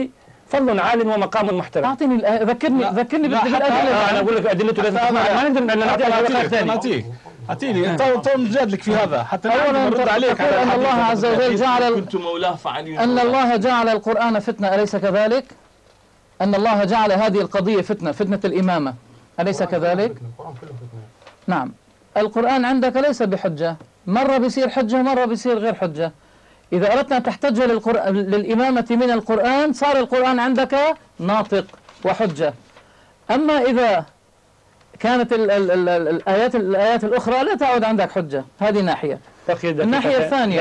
فضل عال ومقام محترم. أعطيني الآية، ذكرني بالأدلة. أنا أقول لك أدلته لازم ما نقدر نعطيك أعطيني طول نجادلك في هذا حتى نرد عليك. أن الله عز وجل جعل كنت مولاه فعلي أن الله جعل القرآن فتنة، أليس كذلك؟ أن الله جعل هذه القضية فتنة الإمامة، أليس كذلك؟ نعم. القرآن عندك ليس بحجة، مرة بيصير حجة مرة بيصير غير حجة. إذا أردت أن تحتج للإمامة من القرآن صار القرآن عندك ناطق وحجة. أما إذا كانت الآيات الأخرى لا تعود عندك حجة. هذه ناحية. الناحية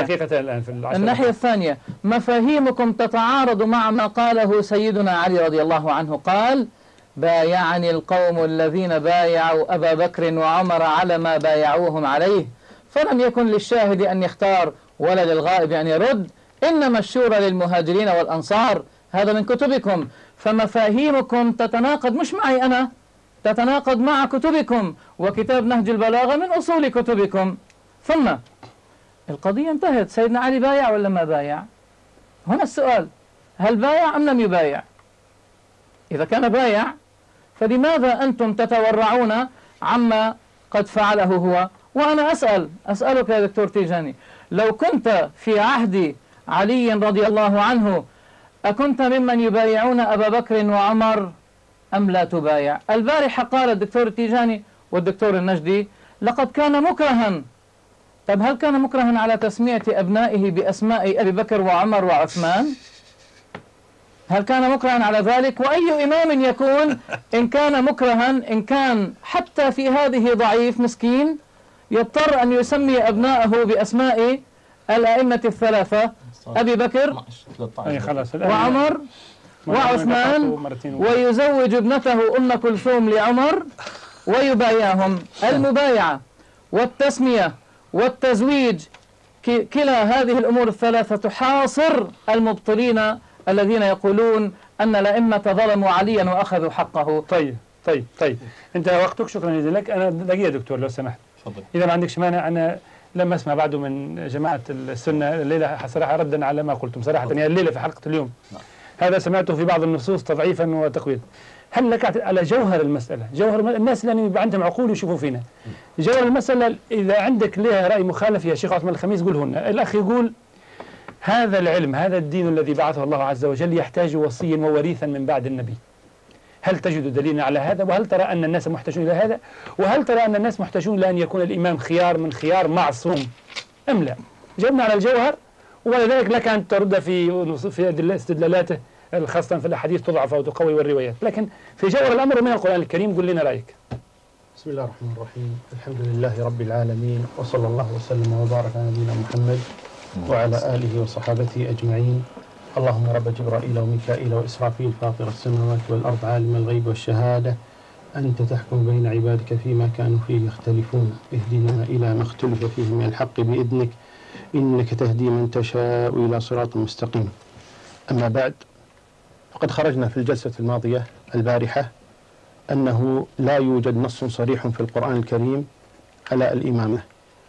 الثانية مفاهيمكم تتعارض مع ما قاله سيدنا علي رضي الله عنه، قال: بايعني القوم الذين بايعوا أبا بكر وعمر على ما بايعوهم عليه، فلم يكن للشاهد أن يختار ولا للغائب أن يرد، إنما الشورى للمهاجرين والأنصار. هذا من كتبكم، فمفاهيمكم تتناقض مش معي أنا، تتناقض مع كتبكم، وكتاب نهج البلاغة من أصول كتبكم. ثم القضية انتهت، سيدنا علي بايع ولا ما بايع؟ هنا السؤال، هل بايع أم لم يبايع؟ إذا كان بايع فلماذا أنتم تتورعون عما قد فعله هو؟ وأنا أسألك يا دكتور تيجاني، لو كنت في عهد علي رضي الله عنه أكنت ممن يبايعون أبا بكر وعمر أم لا تبايع؟ البارحة قال الدكتور تيجاني والدكتور النجدي لقد كان مكرها. طب هل كان مكرها على تسمية أبنائه بأسماء أبي بكر وعمر وعثمان؟ هل كان مكرها على ذلك؟ وأي إمام يكون إن كان مكرها، إن كان حتى في هذه ضعيف مسكين، يضطر أن يسمي أبنائه بأسماء الأئمة الثلاثة أبي بكر وعمر وعثمان، ويزوج ابنته أم كلثوم لعمر ويبايعهم. المبايعة والتسمية والتزويج كلا هذه الأمور الثلاثة تحاصر المبطلين الذين يقولون أن الأئمة ظلموا عليا وأخذوا حقه. طيب أنت وقتك، شكرا جزيلا لك. أنا دقيقة دكتور لو سمحت، إذا ما عندكش مانع. أنا لم أسمع بعده من جماعة السنة الليلة صراحة ردا على ما قلتم صراحة، يعني الليلة في حلقة اليوم هذا سمعته في بعض النصوص تضعيفا وتقويضا. هل لك على جوهر المسألة، جوهر الناس اللي يبقى عندهم عقول يشوفوا فينا جوهر المسألة، إذا عندك لها رأي مخالف يا شيخ عثمان الخميس قوله لنا. الأخ يقول هذا العلم، هذا الدين الذي بعثه الله عز وجل يحتاج وصيا ووريثا من بعد النبي. هل تجد دليلا على هذا؟ وهل ترى أن الناس محتاجون إلى هذا؟ وهل ترى أن الناس محتاجون لأن يكون الإمام خيار من خيار معصوم أم لا؟ جاوبنا على الجوهر، ولذلك لك أن ترد في استدلالاته خاصة في الأحاديث تضعف أو تقوي والروايات، لكن في جوهر الأمر من القرآن الكريم قل لنا رأيك. بسم الله الرحمن الرحيم، الحمد لله رب العالمين، وصلى الله وسلم وبارك على نبينا محمد وعلى آله وصحابته أجمعين. اللهم رب جبرائيل وميكائيل وإسرافيل فاطر السماوات والأرض عالم الغيب والشهادة، أنت تحكم بين عبادك فيما كانوا فيه يختلفون، اهدنا إلى ما اختلف فيه من الحق بإذنك، إنك تهدي من تشاء إلى صراط مستقيم. أما بعد، فقد خرجنا في الجلسة الماضية البارحة أنه لا يوجد نص صريح في القرآن الكريم على الإمامة،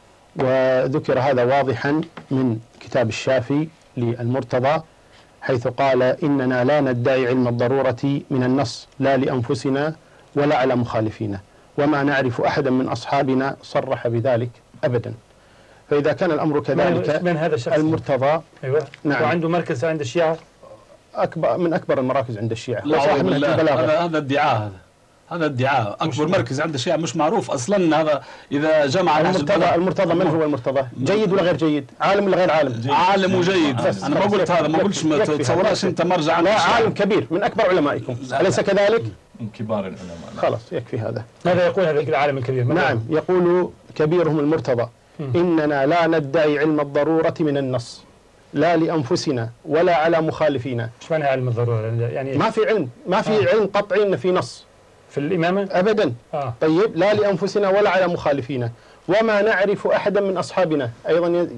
وذكر هذا واضحا من كتاب الشافي للمرتضى، حيث قال: إننا لا ندعي علم الضرورة من النص لا لأنفسنا ولا على مخالفينا، وما نعرف أحدا من أصحابنا صرح بذلك أبدا. فإذا كان الأمر كذلك، من هذا الشخص المرتضى؟ أيوة. نعم. وعنده مركز عند الشيعة، من أكبر المراكز عند الشيعة. هذا ادعاء، هذا ادعاء. أكبر مركز عند الشيعة مش معروف أصلا. هذا إذا جمع المرتضى من هو المرتضى؟ جيد ولا غير جيد؟ عالم ولا غير عالم؟ عالم وجيد. أنا ما قلت هذا، ما قلتش ما تتصورش أنت مرجع. لا، عالم كبير من أكبر علمائكم، أليس كذلك؟ من كبار العلماء. خلاص يكفي هذا. ماذا يقول هذا العالم الكبير؟ نعم، يقول كبيرهم المرتضى: إننا لا ندعي علم الضرورة من النص لا لأنفسنا ولا على مخالفينا. ايش معنى علم الضرورة؟ يعني ما في علم، ما في علم قطعي إن في نص في الإمامة أبدا. طيب، لا لأنفسنا ولا على مخالفينا، وما نعرف أحدا من أصحابنا. أيضا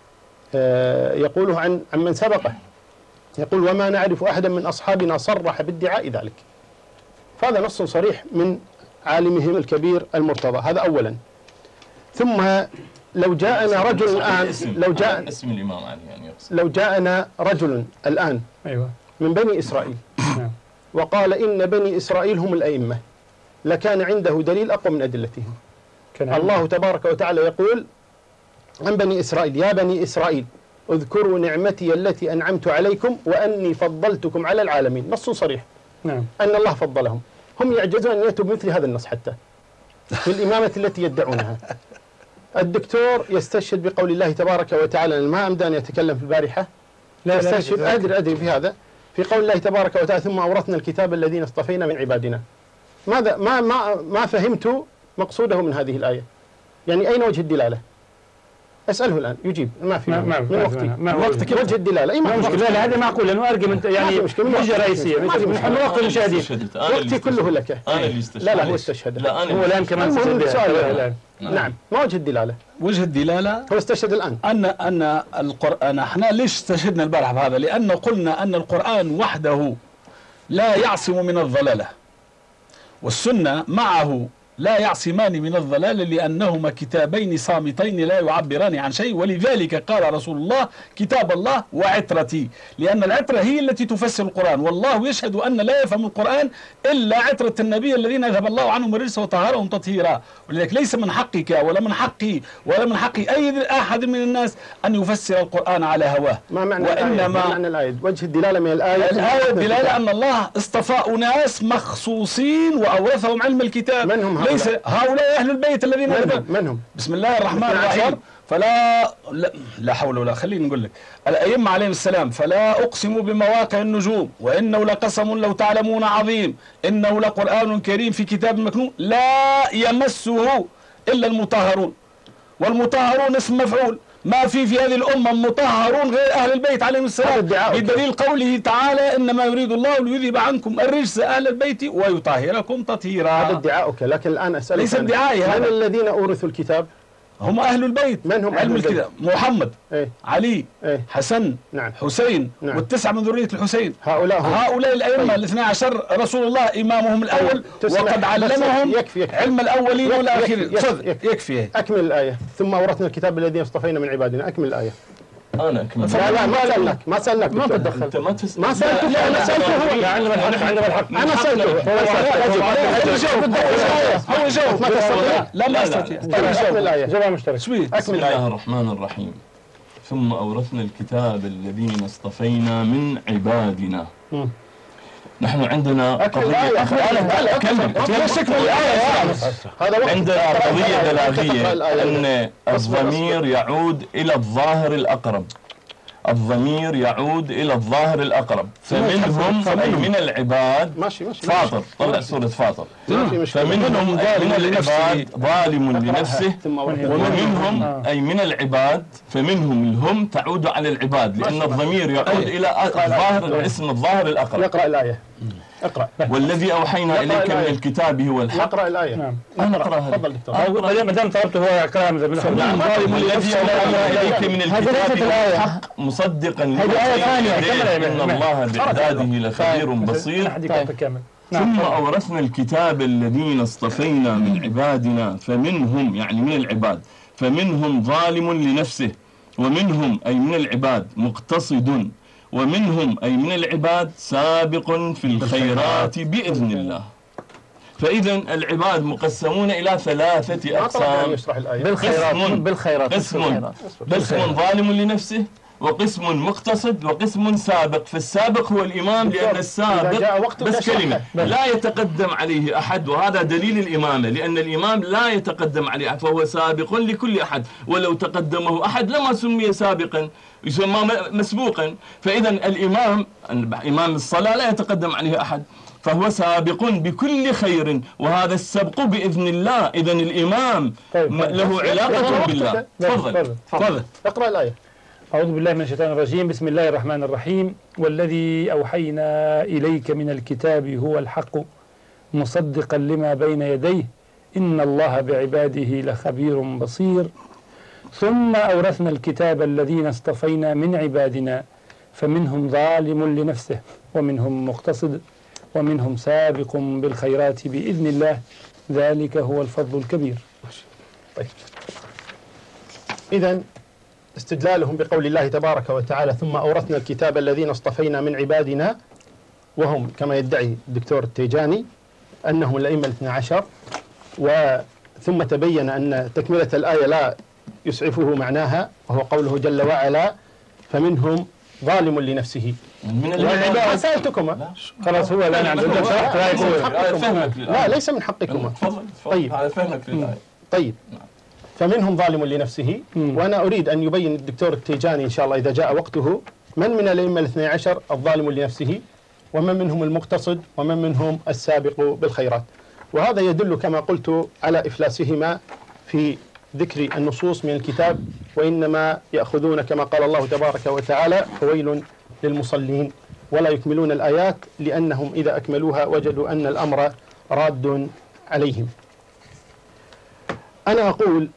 يقوله عن من سبقه، يقول: وما نعرف أحدا من أصحابنا صرح بادعاء ذلك. فهذا نص صريح من عالمهم الكبير المرتضى. هذا أولا. ثم لو جاءنا رجل الآن، اسم الإمام علي يعني لو جاءنا رجل الآن أيوة. من بني إسرائيل وقال إن بني إسرائيل هم الأئمة لكان عنده دليل أقوى من أدلتهم. الله تبارك وتعالى يقول عن بني إسرائيل: يا بني إسرائيل اذكروا نعمتي التي أنعمت عليكم وأني فضلتكم على العالمين. نص صريح نعم. أن الله فضلهم. هم يعجزون أن يأتوا بمثل هذا النص حتى في الإمامة التي يدعونها. الدكتور يستشهد بقول الله تبارك وتعالى، ما أمدى أن يتكلم في البارحة، لا يستشهد، أدري في هذا، في قول الله تبارك وتعالى: ثم أورثنا الكتاب الذين اصطفينا من عبادنا. ماذا ما فهمت مقصوده من هذه الآية، يعني أين وجه الدلالة؟ أسأله الآن يجيب. ما في من وقتي وجه الدلالة. أي مشكلة. لا هذا معقول لأنه أرجمنت يعني وجهة رئيسية من وقت المشاهدين. وقتي كله لك. لا هو استشهد. هو الآن كمان استشهد. نعم، ما وجه الدلالة؟ وجه الدلالة هو استشهد الآن أن القرآن، احنا ليش استشهدنا البارحة بهذا؟ لأنه قلنا أن القرآن وحده لا يعصم من الضلالة، والسنة معه لا يعصمان من الضلال، لأنهما كتابين صامتين لا يعبران عن شيء. ولذلك قال رسول الله: كتاب الله وعترتي، لأن العترة هي التي تفسر القرآن، والله يشهد أن لا يفهم القرآن إلا عترة النبي الذين أذهب الله عنهم الرجس وطهرهم تطهيرا. ولذلك ليس من حقك ولا من حقي ولا من حق أي أحد من الناس أن يفسر القرآن على هواه. ما معنى الآية؟ وجه الدلالة من الآية؟ الدلالة أن الله اصطفى أناس مخصوصين وأورثهم علم الكتاب. من هم ليس هؤلاء أهل البيت الذين من هم؟ بسم الله الرحمن الرحيم. لا حول ولا، خليني نقول لك، الأئمة عليهم السلام: فلا أقسم بمواقع النجوم وإنه لقسم لو تعلمون عظيم إنه لقرآن كريم في كتاب مكنون لا يمسه إلا المطهرون. والمطهرون اسم مفعول، ما في هذه الأمة مطهرون غير أهل البيت عليهم السلام، بدليل قوله تعالى: إنما يريد الله ليذهب عنكم الرجس أهل البيت ويطهركم تطهيرا. هذا ادعاؤك، لكن الآن أسألك: ليس ادعائي. من الذين أورثوا الكتاب؟ هم أهل البيت. من هم علم الكتاب؟ محمد، علي، حسن، حسين، والتسعة من ذرية الحسين. هؤلاء الأئمة الاثنى عشر رسول الله إمامهم الأول، وقد علمهم علم الأولين والآخرين. يكفي. أكمل الآية: ثم أورثنا الكتاب الذين اصطفينا من عبادنا. أكمل الآية. أنا أكمل. لا ما سألناك ما تدخل. ما سألت. لا أنا سألته هو. عندما الحق أنا سألته. هو جاوب. ما تستطيع. لا ما أستطيع. أكمل الآية. جواب مشترك. بسم الله الرحمن الرحيم. ثم أورثنا الكتاب الذين اصطفينا من عبادنا. نحن عندنا قضية، عندنا قضية بلاغية أن الضمير يعود إلى الظاهر الأقرب. الضمير يعود إلى الظاهر الأقرب، فمنهم أي من العباد فاطر. طلع سورة فاطر. فمنهم من العباد ظالم لنفسه، ومنهم أي من العباد، فمنهم الهم تعود على العباد، لأن الضمير يعود إلى الظاهر، الاسم الظاهر الأقرب. يقرأ الآية. اقرأ. والذي أوحينا إليك من الكتاب هو الحق. اقرأ الآية. نعم. اقرأها. تفضل دكتور. ما دام طلبته هو يقرأها من الذي أوحينا إليك من الكتاب هو الحق مصدقا لما بين يديه إن الله بعباده لخبير بصير. ثم أورثنا الكتاب الذين اصطفينا من عبادنا فمنهم، يعني من العباد، فمنهم ظالم لنفسه، ومنهم أي من العباد مقتصد، ومنهم أي من العباد سابق في الخيرات بإذن الله. فإذا العباد مقسمون إلى ثلاثة أقسام: قسم ظالم لنفسه، وقسم مقتصد، وقسم سابق. فالسابق هو الإمام، لأن السابق بس كلمة لا يتقدم عليه أحد، وهذا دليل الإمامة، لأن الإمام لا يتقدم عليه أحد، فهو سابق لكل أحد، ولو تقدمه أحد لما سمي سابقا، يسمى مسبوقا. فإذا الإمام، إمام الصلاة لا يتقدم عليه أحد، فهو سابق بكل خير، وهذا السبق بإذن الله. إذا الإمام له علاقة بالله. تفضل. اقرأ الآية. أعوذ بالله من الشيطان الرجيم. بسم الله الرحمن الرحيم. والذي أوحينا إليك من الكتاب هو الحق مصدقا لما بين يديه إن الله بعباده لخبير بصير. ثم أورثنا الكتاب الذين اصطفينا من عبادنا فمنهم ظالم لنفسه ومنهم مقتصد ومنهم سابق بالخيرات بإذن الله ذلك هو الفضل الكبير. طيب. إذن استدلالهم بقول الله تبارك وتعالى: ثم أورثنا الكتاب الذين اصطفينا من عبادنا، وهم كما يدعي الدكتور التيجاني أنهم الأئمة الاثنى عشر، ثم تبين أن تكملة الآية لا يسعفه معناها، وهو قوله جل وعلا فمنهم ظالم لنفسه. ما سألتكما خلاص هو الآن عند شرحت لا يقول لا ليس من حقكما. طيب هذا فهمك للآية. طيب فمنهم ظالم لنفسه، وأنا أريد أن يبين الدكتور التيجاني إن شاء الله إذا جاء وقته من الأئمة الاثني عشر الظالم لنفسه، ومن منهم المقتصد، ومن منهم السابق بالخيرات. وهذا يدل كما قلت على إفلاسهما في ذكر النصوص من الكتاب، وإنما يأخذون كما قال الله تبارك وتعالى فويل للمصلين، ولا يكملون الآيات لأنهم إذا أكملوها وجدوا أن الأمر راد عليهم. أنا أقول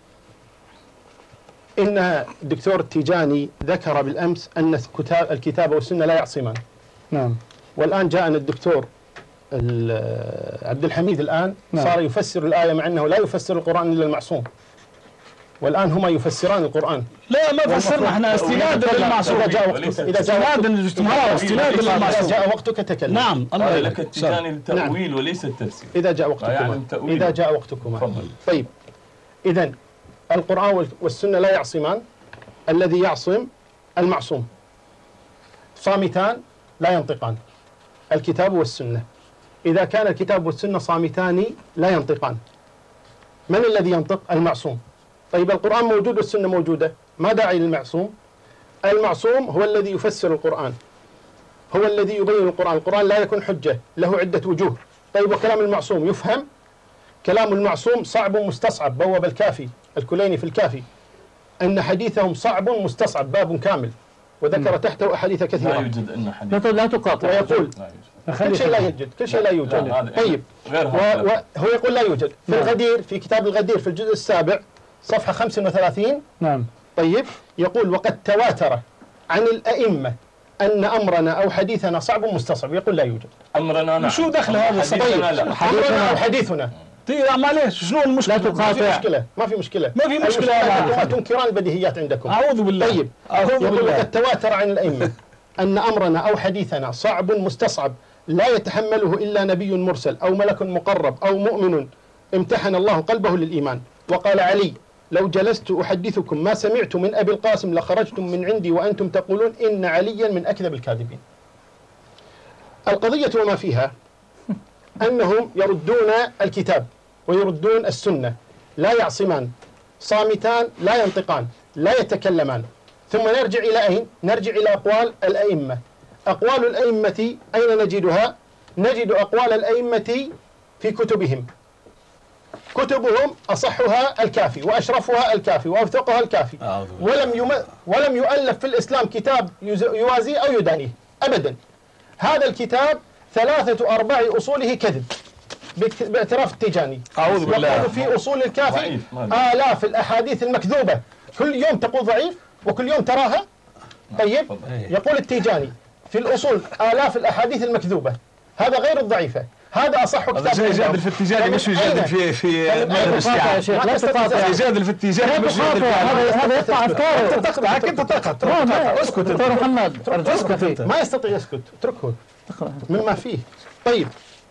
إن الدكتور التيجاني ذكر بالأمس أن الكتاب والسنة لا يعصمان. نعم. والآن جاءنا الدكتور عبد الحميد الآن صار يفسر الآية مع أنه لا يفسر القرآن إلا المعصوم، والآن هما يفسران القرآن. لا ما فسرنا احنا استنادا للمعصوم. إذا جاء وقتك تكلم. نعم الله لك التيجاني التأويل وليس التفسير. إذا جاء وقتكما. إذا جاء وقتكما. طيب إذن القرآن والسنة لا يعصمان. الذي يعصم المعصوم. صامتان لا ينطقان. الكتاب والسنة. إذا كان الكتاب والسنة صامتان لا ينطقان، من الذي ينطق؟ المعصوم. طيب القرآن موجود والسنة موجودة، ما داعي للمعصوم؟ المعصوم هو الذي يفسر القرآن، هو الذي يبين القرآن. القرآن لا يكون حجة، له عدة وجوه. طيب وكلام المعصوم يفهم؟ كلام المعصوم صعب مستصعب، بواب الكافي الكليني في الكافي أن حديثهم صعب مستصعب، باب كامل، وذكر تحته أحاديث كثيرة. لا يوجد أن حديث. لا تقاطع. ويقول كل شيء لا يوجد، كل شيء لا يوجد. طيب وهو يقول لا يوجد. في الغدير، في كتاب الغدير في الجزء السابع صفحة 35. نعم. طيب يقول وقد تواتر عن الأئمة أن أمرنا أو حديثنا صعب مستصعب. يقول لا يوجد. أمرنا نعم. شو دخل هذا طيب أمرنا أو حديثنا. معليش شنو المشكلة؟ لا تقاطع. ما في مشكلة. ما في مشكلة. تنكران البديهيات عندكم. أعوذ بالله. طيب يقول وقد تواتر عن الأئمة أن أمرنا أو حديثنا صعب مستصعب لا يتحمله إلا نبي مرسل أو ملك مقرب أو مؤمن امتحن الله قلبه للإيمان. وقال علي لو جلست أحدثكم ما سمعت من أبي القاسم لخرجتم من عندي وأنتم تقولون إن عليا من أكذب الكاذبين. القضية وما فيها أنهم يردون الكتاب ويردون السنة، لا يعصمان، صامتان لا ينطقان، لا يتكلمان. ثم نرجع إلى أين؟ نرجع إلى أقوال الأئمة. أقوال الأئمة أين نجدها؟ نجد أقوال الأئمة في كتبهم. كتبهم أصحها الكافي وأشرفها الكافي وأوثقها الكافي، ولم يؤلف في الإسلام كتاب يوازيه أو يدانيه أبدا. هذا الكتاب 3/4 أصوله كذب باعتراف التيجاني. أعوذ بالله. يقول في أصول الكافي آلاف الأحاديث المكذوبة، كل يوم تقول ضعيف وكل يوم تراها. طيب يقول التيجاني في الأصول آلاف الأحاديث المكذوبة، هذا غير الضعيفة، هذا أصح كتاب. هذا يجادل في التيجاني مش يجادل في مذهب الشيعة. لا تقاطع. يجادل في التيجاني مش يجادل هذا يقطع أفكاره. أنت تقطع. اسكت دكتور محمد أرجوك. ما يستطيع يسكت، اتركه مما فيه. طيب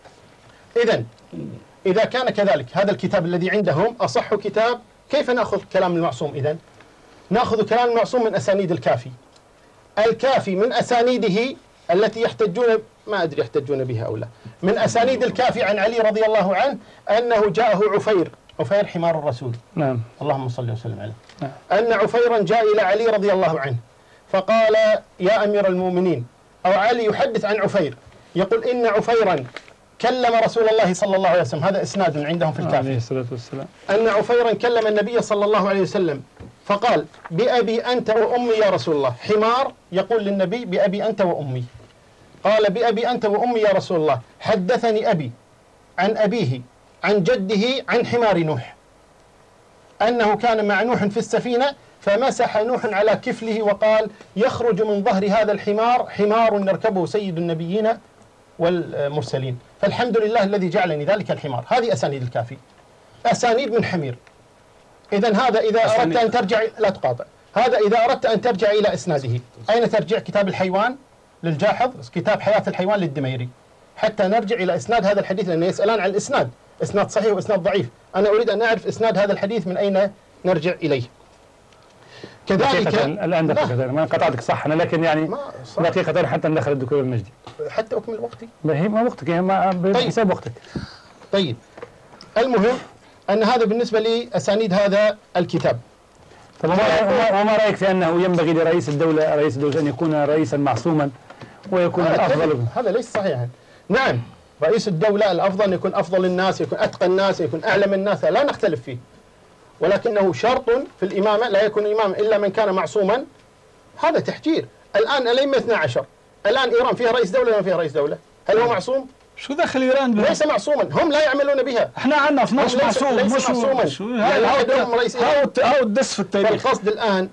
إذا كان كذلك هذا الكتاب الذي عندهم أصح كتاب، كيف نأخذ كلام المعصوم؟ إذن نأخذ كلام المعصوم من أسانيد الكافي. الكافي من أسانيده التي يحتجون، ما أدري يحتجون بها أو لا، من أسانيد الكافي عن علي رضي الله عنه أنه جاءه عفير حمار الرسول. نعم. اللهم صل وسلم عليه. نعم. أن عفيرا جاء إلى علي رضي الله عنه فقال يا أمير المؤمنين، أو علي يحدث عن عفير يقول إن عفيرا كلم رسول الله صلى الله عليه وسلم. هذا إسناد عندهم في الكافي عليه الصلاة والسلام. أن عفيرا كلم النبي صلى الله عليه وسلم فقال بأبي أنت وأمي يا رسول الله. حمار يقول للنبي بأبي أنت وأمي. قال بأبي أنت وأمي يا رسول الله. حدثني أبي عن أبيه عن جده عن حمار نوح أنه كان مع نوح في السفينة فمسح نوح على كفله وقال يخرج من ظهر هذا الحمار حمار نركبه سيد النبيين والمرسلين، فالحمد لله الذي جعلني ذلك الحمار. هذه أسانيد الكافي، أسانيد من حمير. إذن هذا إذا أردت أن ترجع، لا تقاطع، هذا إذا أردت أن ترجع إلى إسناده. أين ترجع؟ كتاب الحيوان للجاحظ، كتاب حياة الحيوان للدميري، حتى نرجع إلى إسناد هذا الحديث، لأنه يسألان عن الإسناد، إسناد صحيح وإسناد ضعيف. أنا أريد أن أعرف إسناد هذا الحديث من أين نرجع إليه. كذلك الآن دقيقة ما قطعتك صح أنا، لكن يعني دقيقة حتى ندخل الدكتور النجدي حتى أكمل وقتي. هي ما وقتك، هي ما بحساب وقتك. طيب المهم أن هذا بالنسبة لأسانيد هذا الكتاب. طب وما رأيك في أنه ينبغي لرئيس الدولة أن يكون رئيسا معصوما ويكون الأفضل؟ هذا ليس صحيحا. نعم رئيس الدولة الأفضل أن يكون أفضل الناس، يكون أتقى الناس، يكون أعلم الناس، لا نختلف فيه، ولكنه شرط في الإمامة لا يكون إماما إلا من كان معصوما. هذا تحجير. الآن الأئمة 12، الآن إيران فيها رئيس دولة ولا ما فيها رئيس دولة؟ هل هو معصوم؟ شو دخل إيران بها؟ ليس معصوما، هم لا يعملون بها. احنا عندنا 12 معصوم. ليس معصوما. هاو الدس في التاريخ. القصد الآن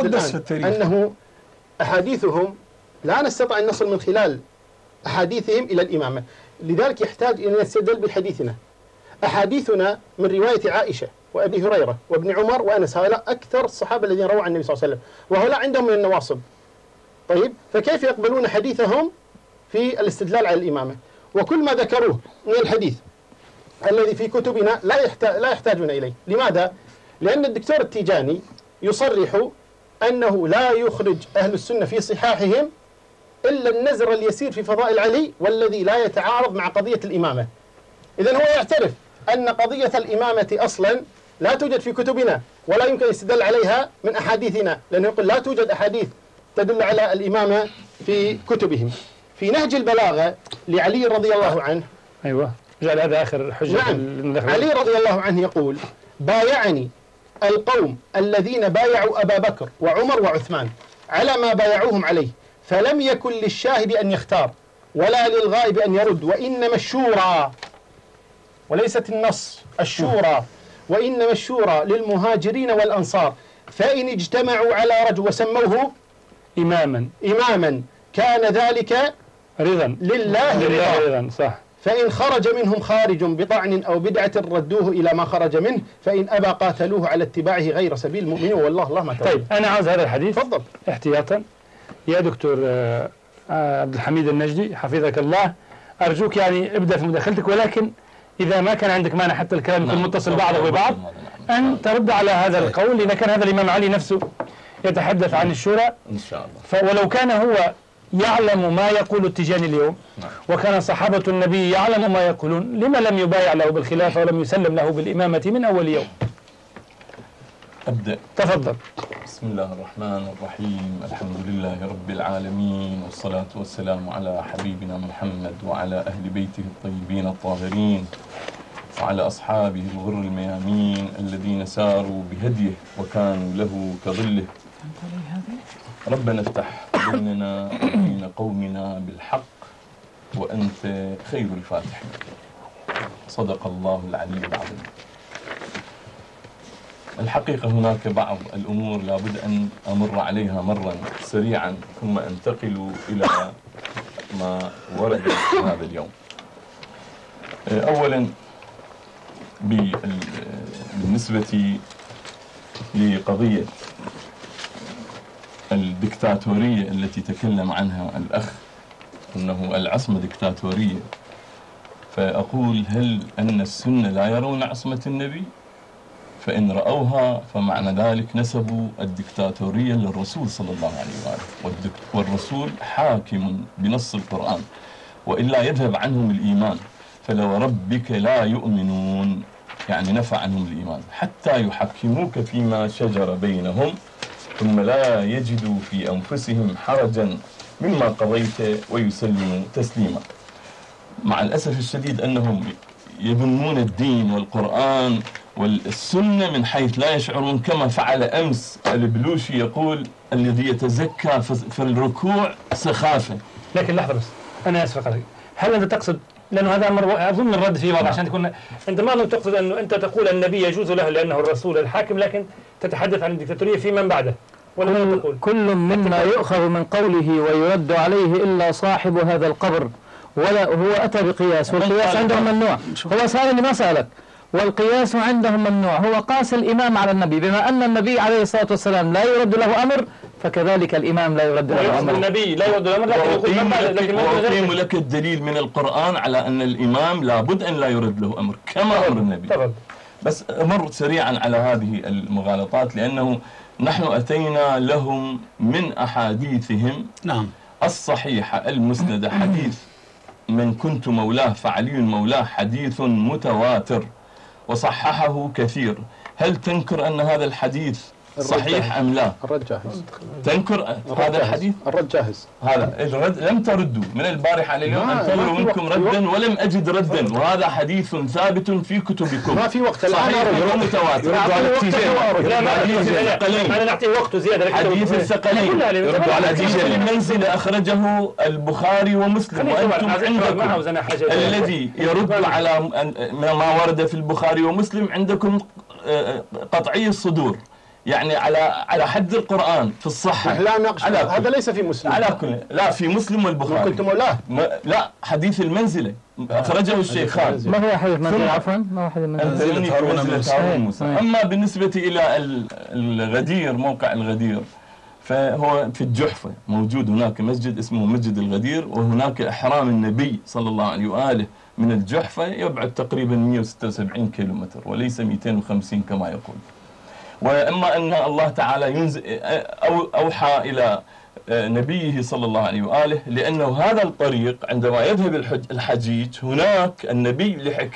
أنه أحاديثهم لا نستطيع أن نصل من خلال أحاديثهم إلى الإمامة، لذلك يحتاج أن نستدل بحديثنا. أحاديثنا من رواية عائشة وأبي هريرة وابن عمر وأنس، هؤلاء أكثر الصحابة الذين رووا عن النبي صلى الله عليه وسلم، وهؤلاء عندهم من النواصب. طيب فكيف يقبلون حديثهم في الاستدلال على الإمامة؟ وكل ما ذكروه من الحديث الذي في كتبنا لا يحتاجون إليه. لماذا؟ لأن الدكتور التيجاني يصرح أنه لا يخرج أهل السنة في صحاحهم إلا النزر اليسير في فضائل علي والذي لا يتعارض مع قضية الإمامة. إذن هو يعترف أن قضية الإمامة أصلا لا توجد في كتبنا ولا يمكن الاستدلال عليها من أحاديثنا، لأنه يقول لا توجد أحاديث تدل على الإمامة في كتبهم. في نهج البلاغة لعلي رضي الله عنه، أيوة جعل هذا آخر حجة. نعم علي رضي الله عنه يقول: بايعني القوم الذين بايعوا أبا بكر وعمر وعثمان على ما بايعوهم عليه، فلم يكن للشاهد أن يختار ولا للغائب أن يرد، وإنما الشورى وليست النص، الشورى وإنما الشورى للمهاجرين والأنصار، فإن اجتمعوا على رجل وسموه إماما كان ذلك رضا لله رضا. صح. فإن خرج منهم خارج بطعن أو بدعة ردوه إلى ما خرج منه، فإن أبى قاتلوه على اتباعه غير سبيل المؤمنين والله ما تولى. طيب أنا عاوز هذا الحديث تفضل احتياطا يا دكتور عبد الحميد النجدي حفظك الله، أرجوك يعني ابدأ في مداخلتك، ولكن إذا ما كان عندك مانع حتى الكلام يكون متصل بعضه ببعض أن ترد على هذا القول، إذا كان هذا الإمام علي نفسه يتحدث عن الشورى إن شاء الله، ولو كان هو يعلم ما يقول التيجاني اليوم وكان صحابة النبي يعلم ما يقولون، لما لم يبايع له بالخلافة ولم يسلم له بالإمامة من أول يوم؟ أبدأ. تفضل. بسم الله الرحمن الرحيم، الحمد لله رب العالمين، والصلاة والسلام على حبيبنا محمد وعلى أهل بيته الطيبين الطاهرين وعلى أصحابه الغر الميامين الذين ساروا بهديه وكانوا له كظله. ربنا افتح بيننا وبين قومنا بالحق وأنت خير الفاتحين. صدق الله العلي العظيم. الحقيقة هناك بعض الأمور لابد أن أمر عليها مرا سريعا ثم أنتقل إلى ما ورد في هذا اليوم. أولا بالنسبة لقضية الدكتاتورية التي تكلم عنها الأخ أنه العصمة دكتاتورية، فأقول: هل أن السنة لا يرون عصمة النبي؟ فإن رأوها فمعنى ذلك نسبوا الدكتاتورية للرسول صلى الله عليه وآله، والرسول حاكم بنص القرآن وإلا يذهب عنهم الإيمان. فلو ربك لا يؤمنون يعني نفى عنهم الإيمان حتى يحكموك فيما شجر بينهم ثم لا يجدوا في أنفسهم حرجا مما قضيت ويسلموا تسليما. مع الأسف الشديد أنهم يبنون الدين والقرآن والسنة من حيث لا يشعرون، كما فعل أمس البلوشي يقول: الذي يتزكى في الركوع سخافة. لكن لحظة بس، أنا أسف عليك، هل أنت تقصد، لأنه هذا أمر أظن الرد فيه واضح عشان تكون أنت ما تقصد أنه أنت تقول النبي يجوز له لأنه الرسول الحاكم، لكن تتحدث عن الدكتاتورية في من بعده، ولا تقول كل مما يؤخذ من قوله ويرد عليه إلا صاحب هذا القبر، ولا هو أتى بقياس، والقياس عندهم ممنوع. هو سألني ما سألك، والقياس عندهم ممنوع. هو قاس الإمام على النبي، بما أن النبي عليه الصلاة والسلام لا يرد له أمر، فكذلك الإمام لا يرد له أمر. النبي لا يرد له أمر، لكن وأقيم لك الدليل من القرآن على أن الإمام لابد أن لا يرد له أمر كما أمر النبي. بس أمر سريعا على هذه المغالطات، لأنه نحن أتينا لهم من أحاديثهم نعم الصحيحة المسندة. حديث من كنت مولاه فعلي مولاه حديث متواتر وصححه كثير. هل تنكر أن هذا الحديث صحيح أم لا؟ الرد جاهز. تنكر هذا الحديث؟ الرد جاهز. هذا الرد لم تردوا من البارحة لليوم، أنتظروا منكم ردا ولم أجد ردا، وهذا حديث ثابت في كتبكم. ما في وقت الآن. صحيح متواتر. أنا نعطيه وقته زيادة. حديث الثقلين يرد على حديث المنزلة أخرجه البخاري ومسلم، وأنتم عندكم الذي يرد على ما ورد في البخاري ومسلم عندكم قطعي الصدور، يعني على حد القرآن في الصحة. لا ناقش هذا، ليس في مسلم. على كل لا في مسلم والبخاري. كنت مولاه. لا حديث المنزلة أخرجه الشيخان. ما هو حديث المنزلة؟ عفوا ما هو حديث المنزلة؟ منزلة هارون موسى. أما بالنسبة إلى الغدير، موقع الغدير فهو في الجحفة، موجود هناك مسجد اسمه مسجد الغدير، وهناك إحرام النبي صلى الله عليه وآله من الجحفة يبعد تقريبا 176 كيلومتر وليس 250 كما يقول. وأما أن الله تعالى ينزل أو أوحى إلى نبيه صلى الله عليه وآله، لأنه هذا الطريق عندما يذهب الحجيج هناك النبي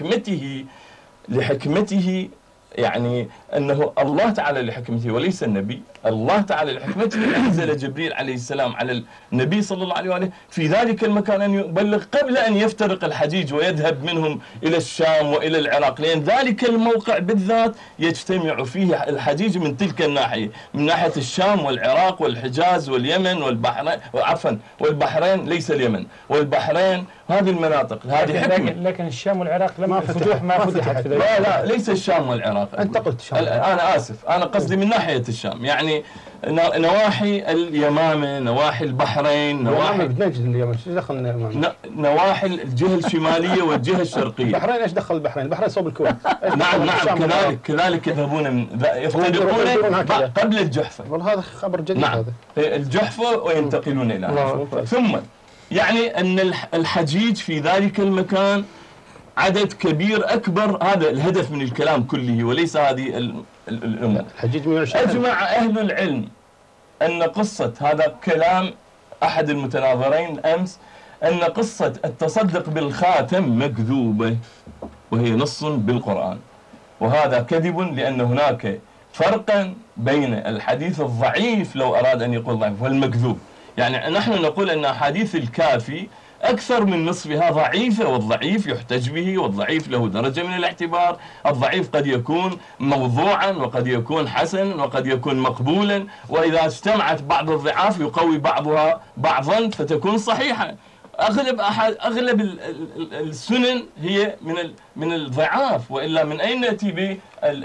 لحكمته يعني أنه الله تعالى لحكمته وليس النبي، الله تعالى لحكمته أنزل جبريل عليه السلام على النبي صلى الله عليه وآله في ذلك المكان أن يبلغ قبل أن يفترق الحجيج ويذهب منهم إلى الشام وإلى العراق، لأن ذلك الموقع بالذات يجتمع فيه الحجيج من تلك الناحية، من ناحية الشام والعراق والحجاز واليمن والبحرين، عفوا والبحرين ليس اليمن والبحرين، هذه المناطق هذه حكمة. لكن الشام والعراق لما فتحت في لا ليس الشام والعراق. أنت قلت الشام. أنا آسف، أنا قصدي من ناحية الشام، يعني نواحي اليمامة، نواحي البحرين، نواحي بنجد اليمن، ايش دخل اليمامة؟ نواحي الجهة الشمالية والجهة الشرقية. البحرين ايش دخل البحرين؟ البحرين صوب الكويت. نعم كذلك يذهبون يفترقون قبل الجحفة. والله هذا خبر جديد. نعم. هذا الجحفة وينتقلون إلى ثم يعني أن الحجيج في ذلك المكان عدد كبير أكبر، هذا الهدف من الكلام كله وليس هذه الأمور. الحجيج 120. أجمع أهل العلم أن قصة، هذا كلام أحد المتناظرين أمس، أن قصة التصدق بالخاتم مكذوبة وهي نص بالقرآن، وهذا كذب، لأن هناك فرقا بين الحديث الضعيف لو أراد أن يقول ضعيف والمكذوب. يعني نحن نقول أن أحاديث الكافي أكثر من نصفها ضعيفة، والضعيف يحتج به، والضعيف له درجة من الاعتبار. الضعيف قد يكون موضوعا وقد يكون حسن وقد يكون مقبولا، وإذا اجتمعت بعض الضعاف يقوي بعضها بعضا فتكون صحيحة. أغلب السنن هي من الضعاف، وإلا من أين نأتي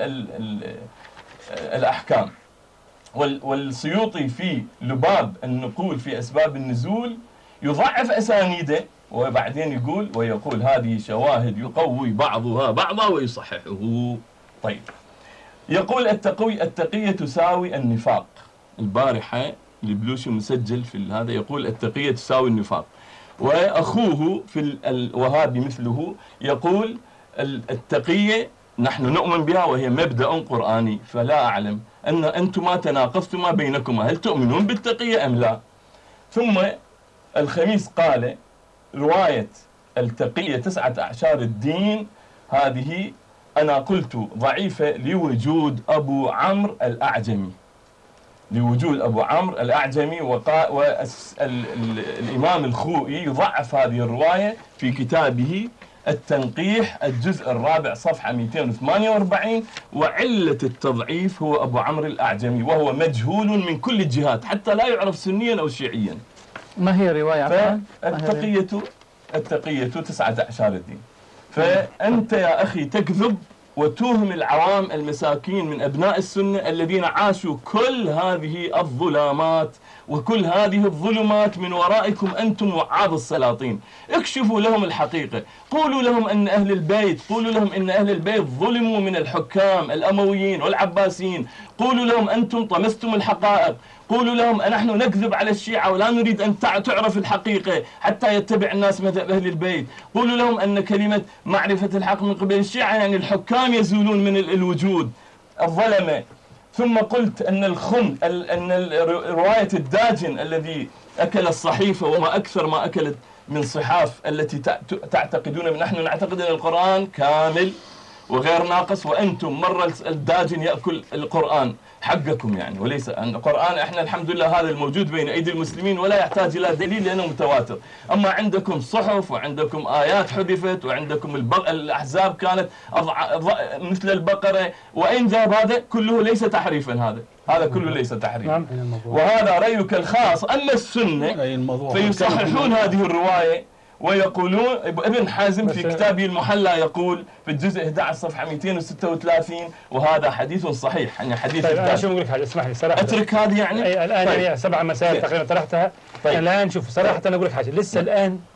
بالأحكام؟ والسيوطي في لباب النقول في أسباب النزول يضعف أسانيده، وبعدين ويقول هذه شواهد يقوي بعضها بعضا ويصححه. طيب، يقول التقية تساوي النفاق. البارحة البلوشي مسجل في هذا يقول التقية تساوي النفاق، وأخوه في الوهابي مثله يقول التقية نحن نؤمن بها وهي مبدأ قرآني، فلا أعلم أن أنتما تناقضتما بينكما، هل تؤمنون بالتقية أم لا؟ ثم الخميس قال رواية التقية 9 أعشار الدين هذه أنا قلت ضعيفة لوجود أبو عمرو الأعجمي، والإمام الخوئي يضعف هذه الرواية في كتابه التنقيح الجزء الرابع صفحة 248، وعلة التضعيف هو أبو عمرو الأعجمي، وهو مجهول من كل الجهات حتى لا يعرف سنيا أو شيعيا. ما هي رواية؟ التقية 9 أعشار الدين. فأنت يا أخي تكذب وتوهم العوام المساكين من أبناء السنة الذين عاشوا كل هذه الظلامات وكل هذه الظلمات من ورائكم أنتم وعاظ السلاطين. اكشفوا لهم الحقيقة، قولوا لهم أن أهل البيت، قولوا لهم أن أهل البيت ظلموا من الحكام الأمويين والعباسيين، قولوا لهم أنتم طمستم الحقائق، قولوا لهم نحن نكذب على الشيعة ولا نريد أن تعرف الحقيقة حتى يتبع الناس مذهب أهل البيت، قولوا لهم أن كلمة معرفة الحق من قبل الشيعة يعني الحكام يزولون من الوجود الظلمة. ثم قلت أن أن رواية الداجن الذي أكل الصحيفة وما أكثر ما أكلت من صحاف التي تعتقدون، نحن نعتقد أن القرآن كامل وغير ناقص، وأنتم مرة الداجن يأكل القرآن حقكم يعني، وليس أن القرآن احنا الحمد لله هذا الموجود بين أيدي المسلمين ولا يحتاج إلى دليل لأنه متواتر. أما عندكم صحف وعندكم آيات حذفت وعندكم الأحزاب كانت مثل البقرة، وأين ذهب هذا؟ كله ليس تحريفا، هذا كله ليس تحريفا. وهذا رأيك الخاص. أما السنة فيصححون هذه الرواية ويقولون، ابن حزم في كتابه المحلى يقول في الجزء 11 صفحة 236 وهذا حديث صحيح، يعني حديث. طيب أنا شو أقول لك حاجة، اسمح لي صراحة أترك هذه يعني. الآن طيب. يعني 7 مسائل تقريبا طرحتها. طيب. الآن شوف صراحة أنا أقول لك حاجة، لسه الآن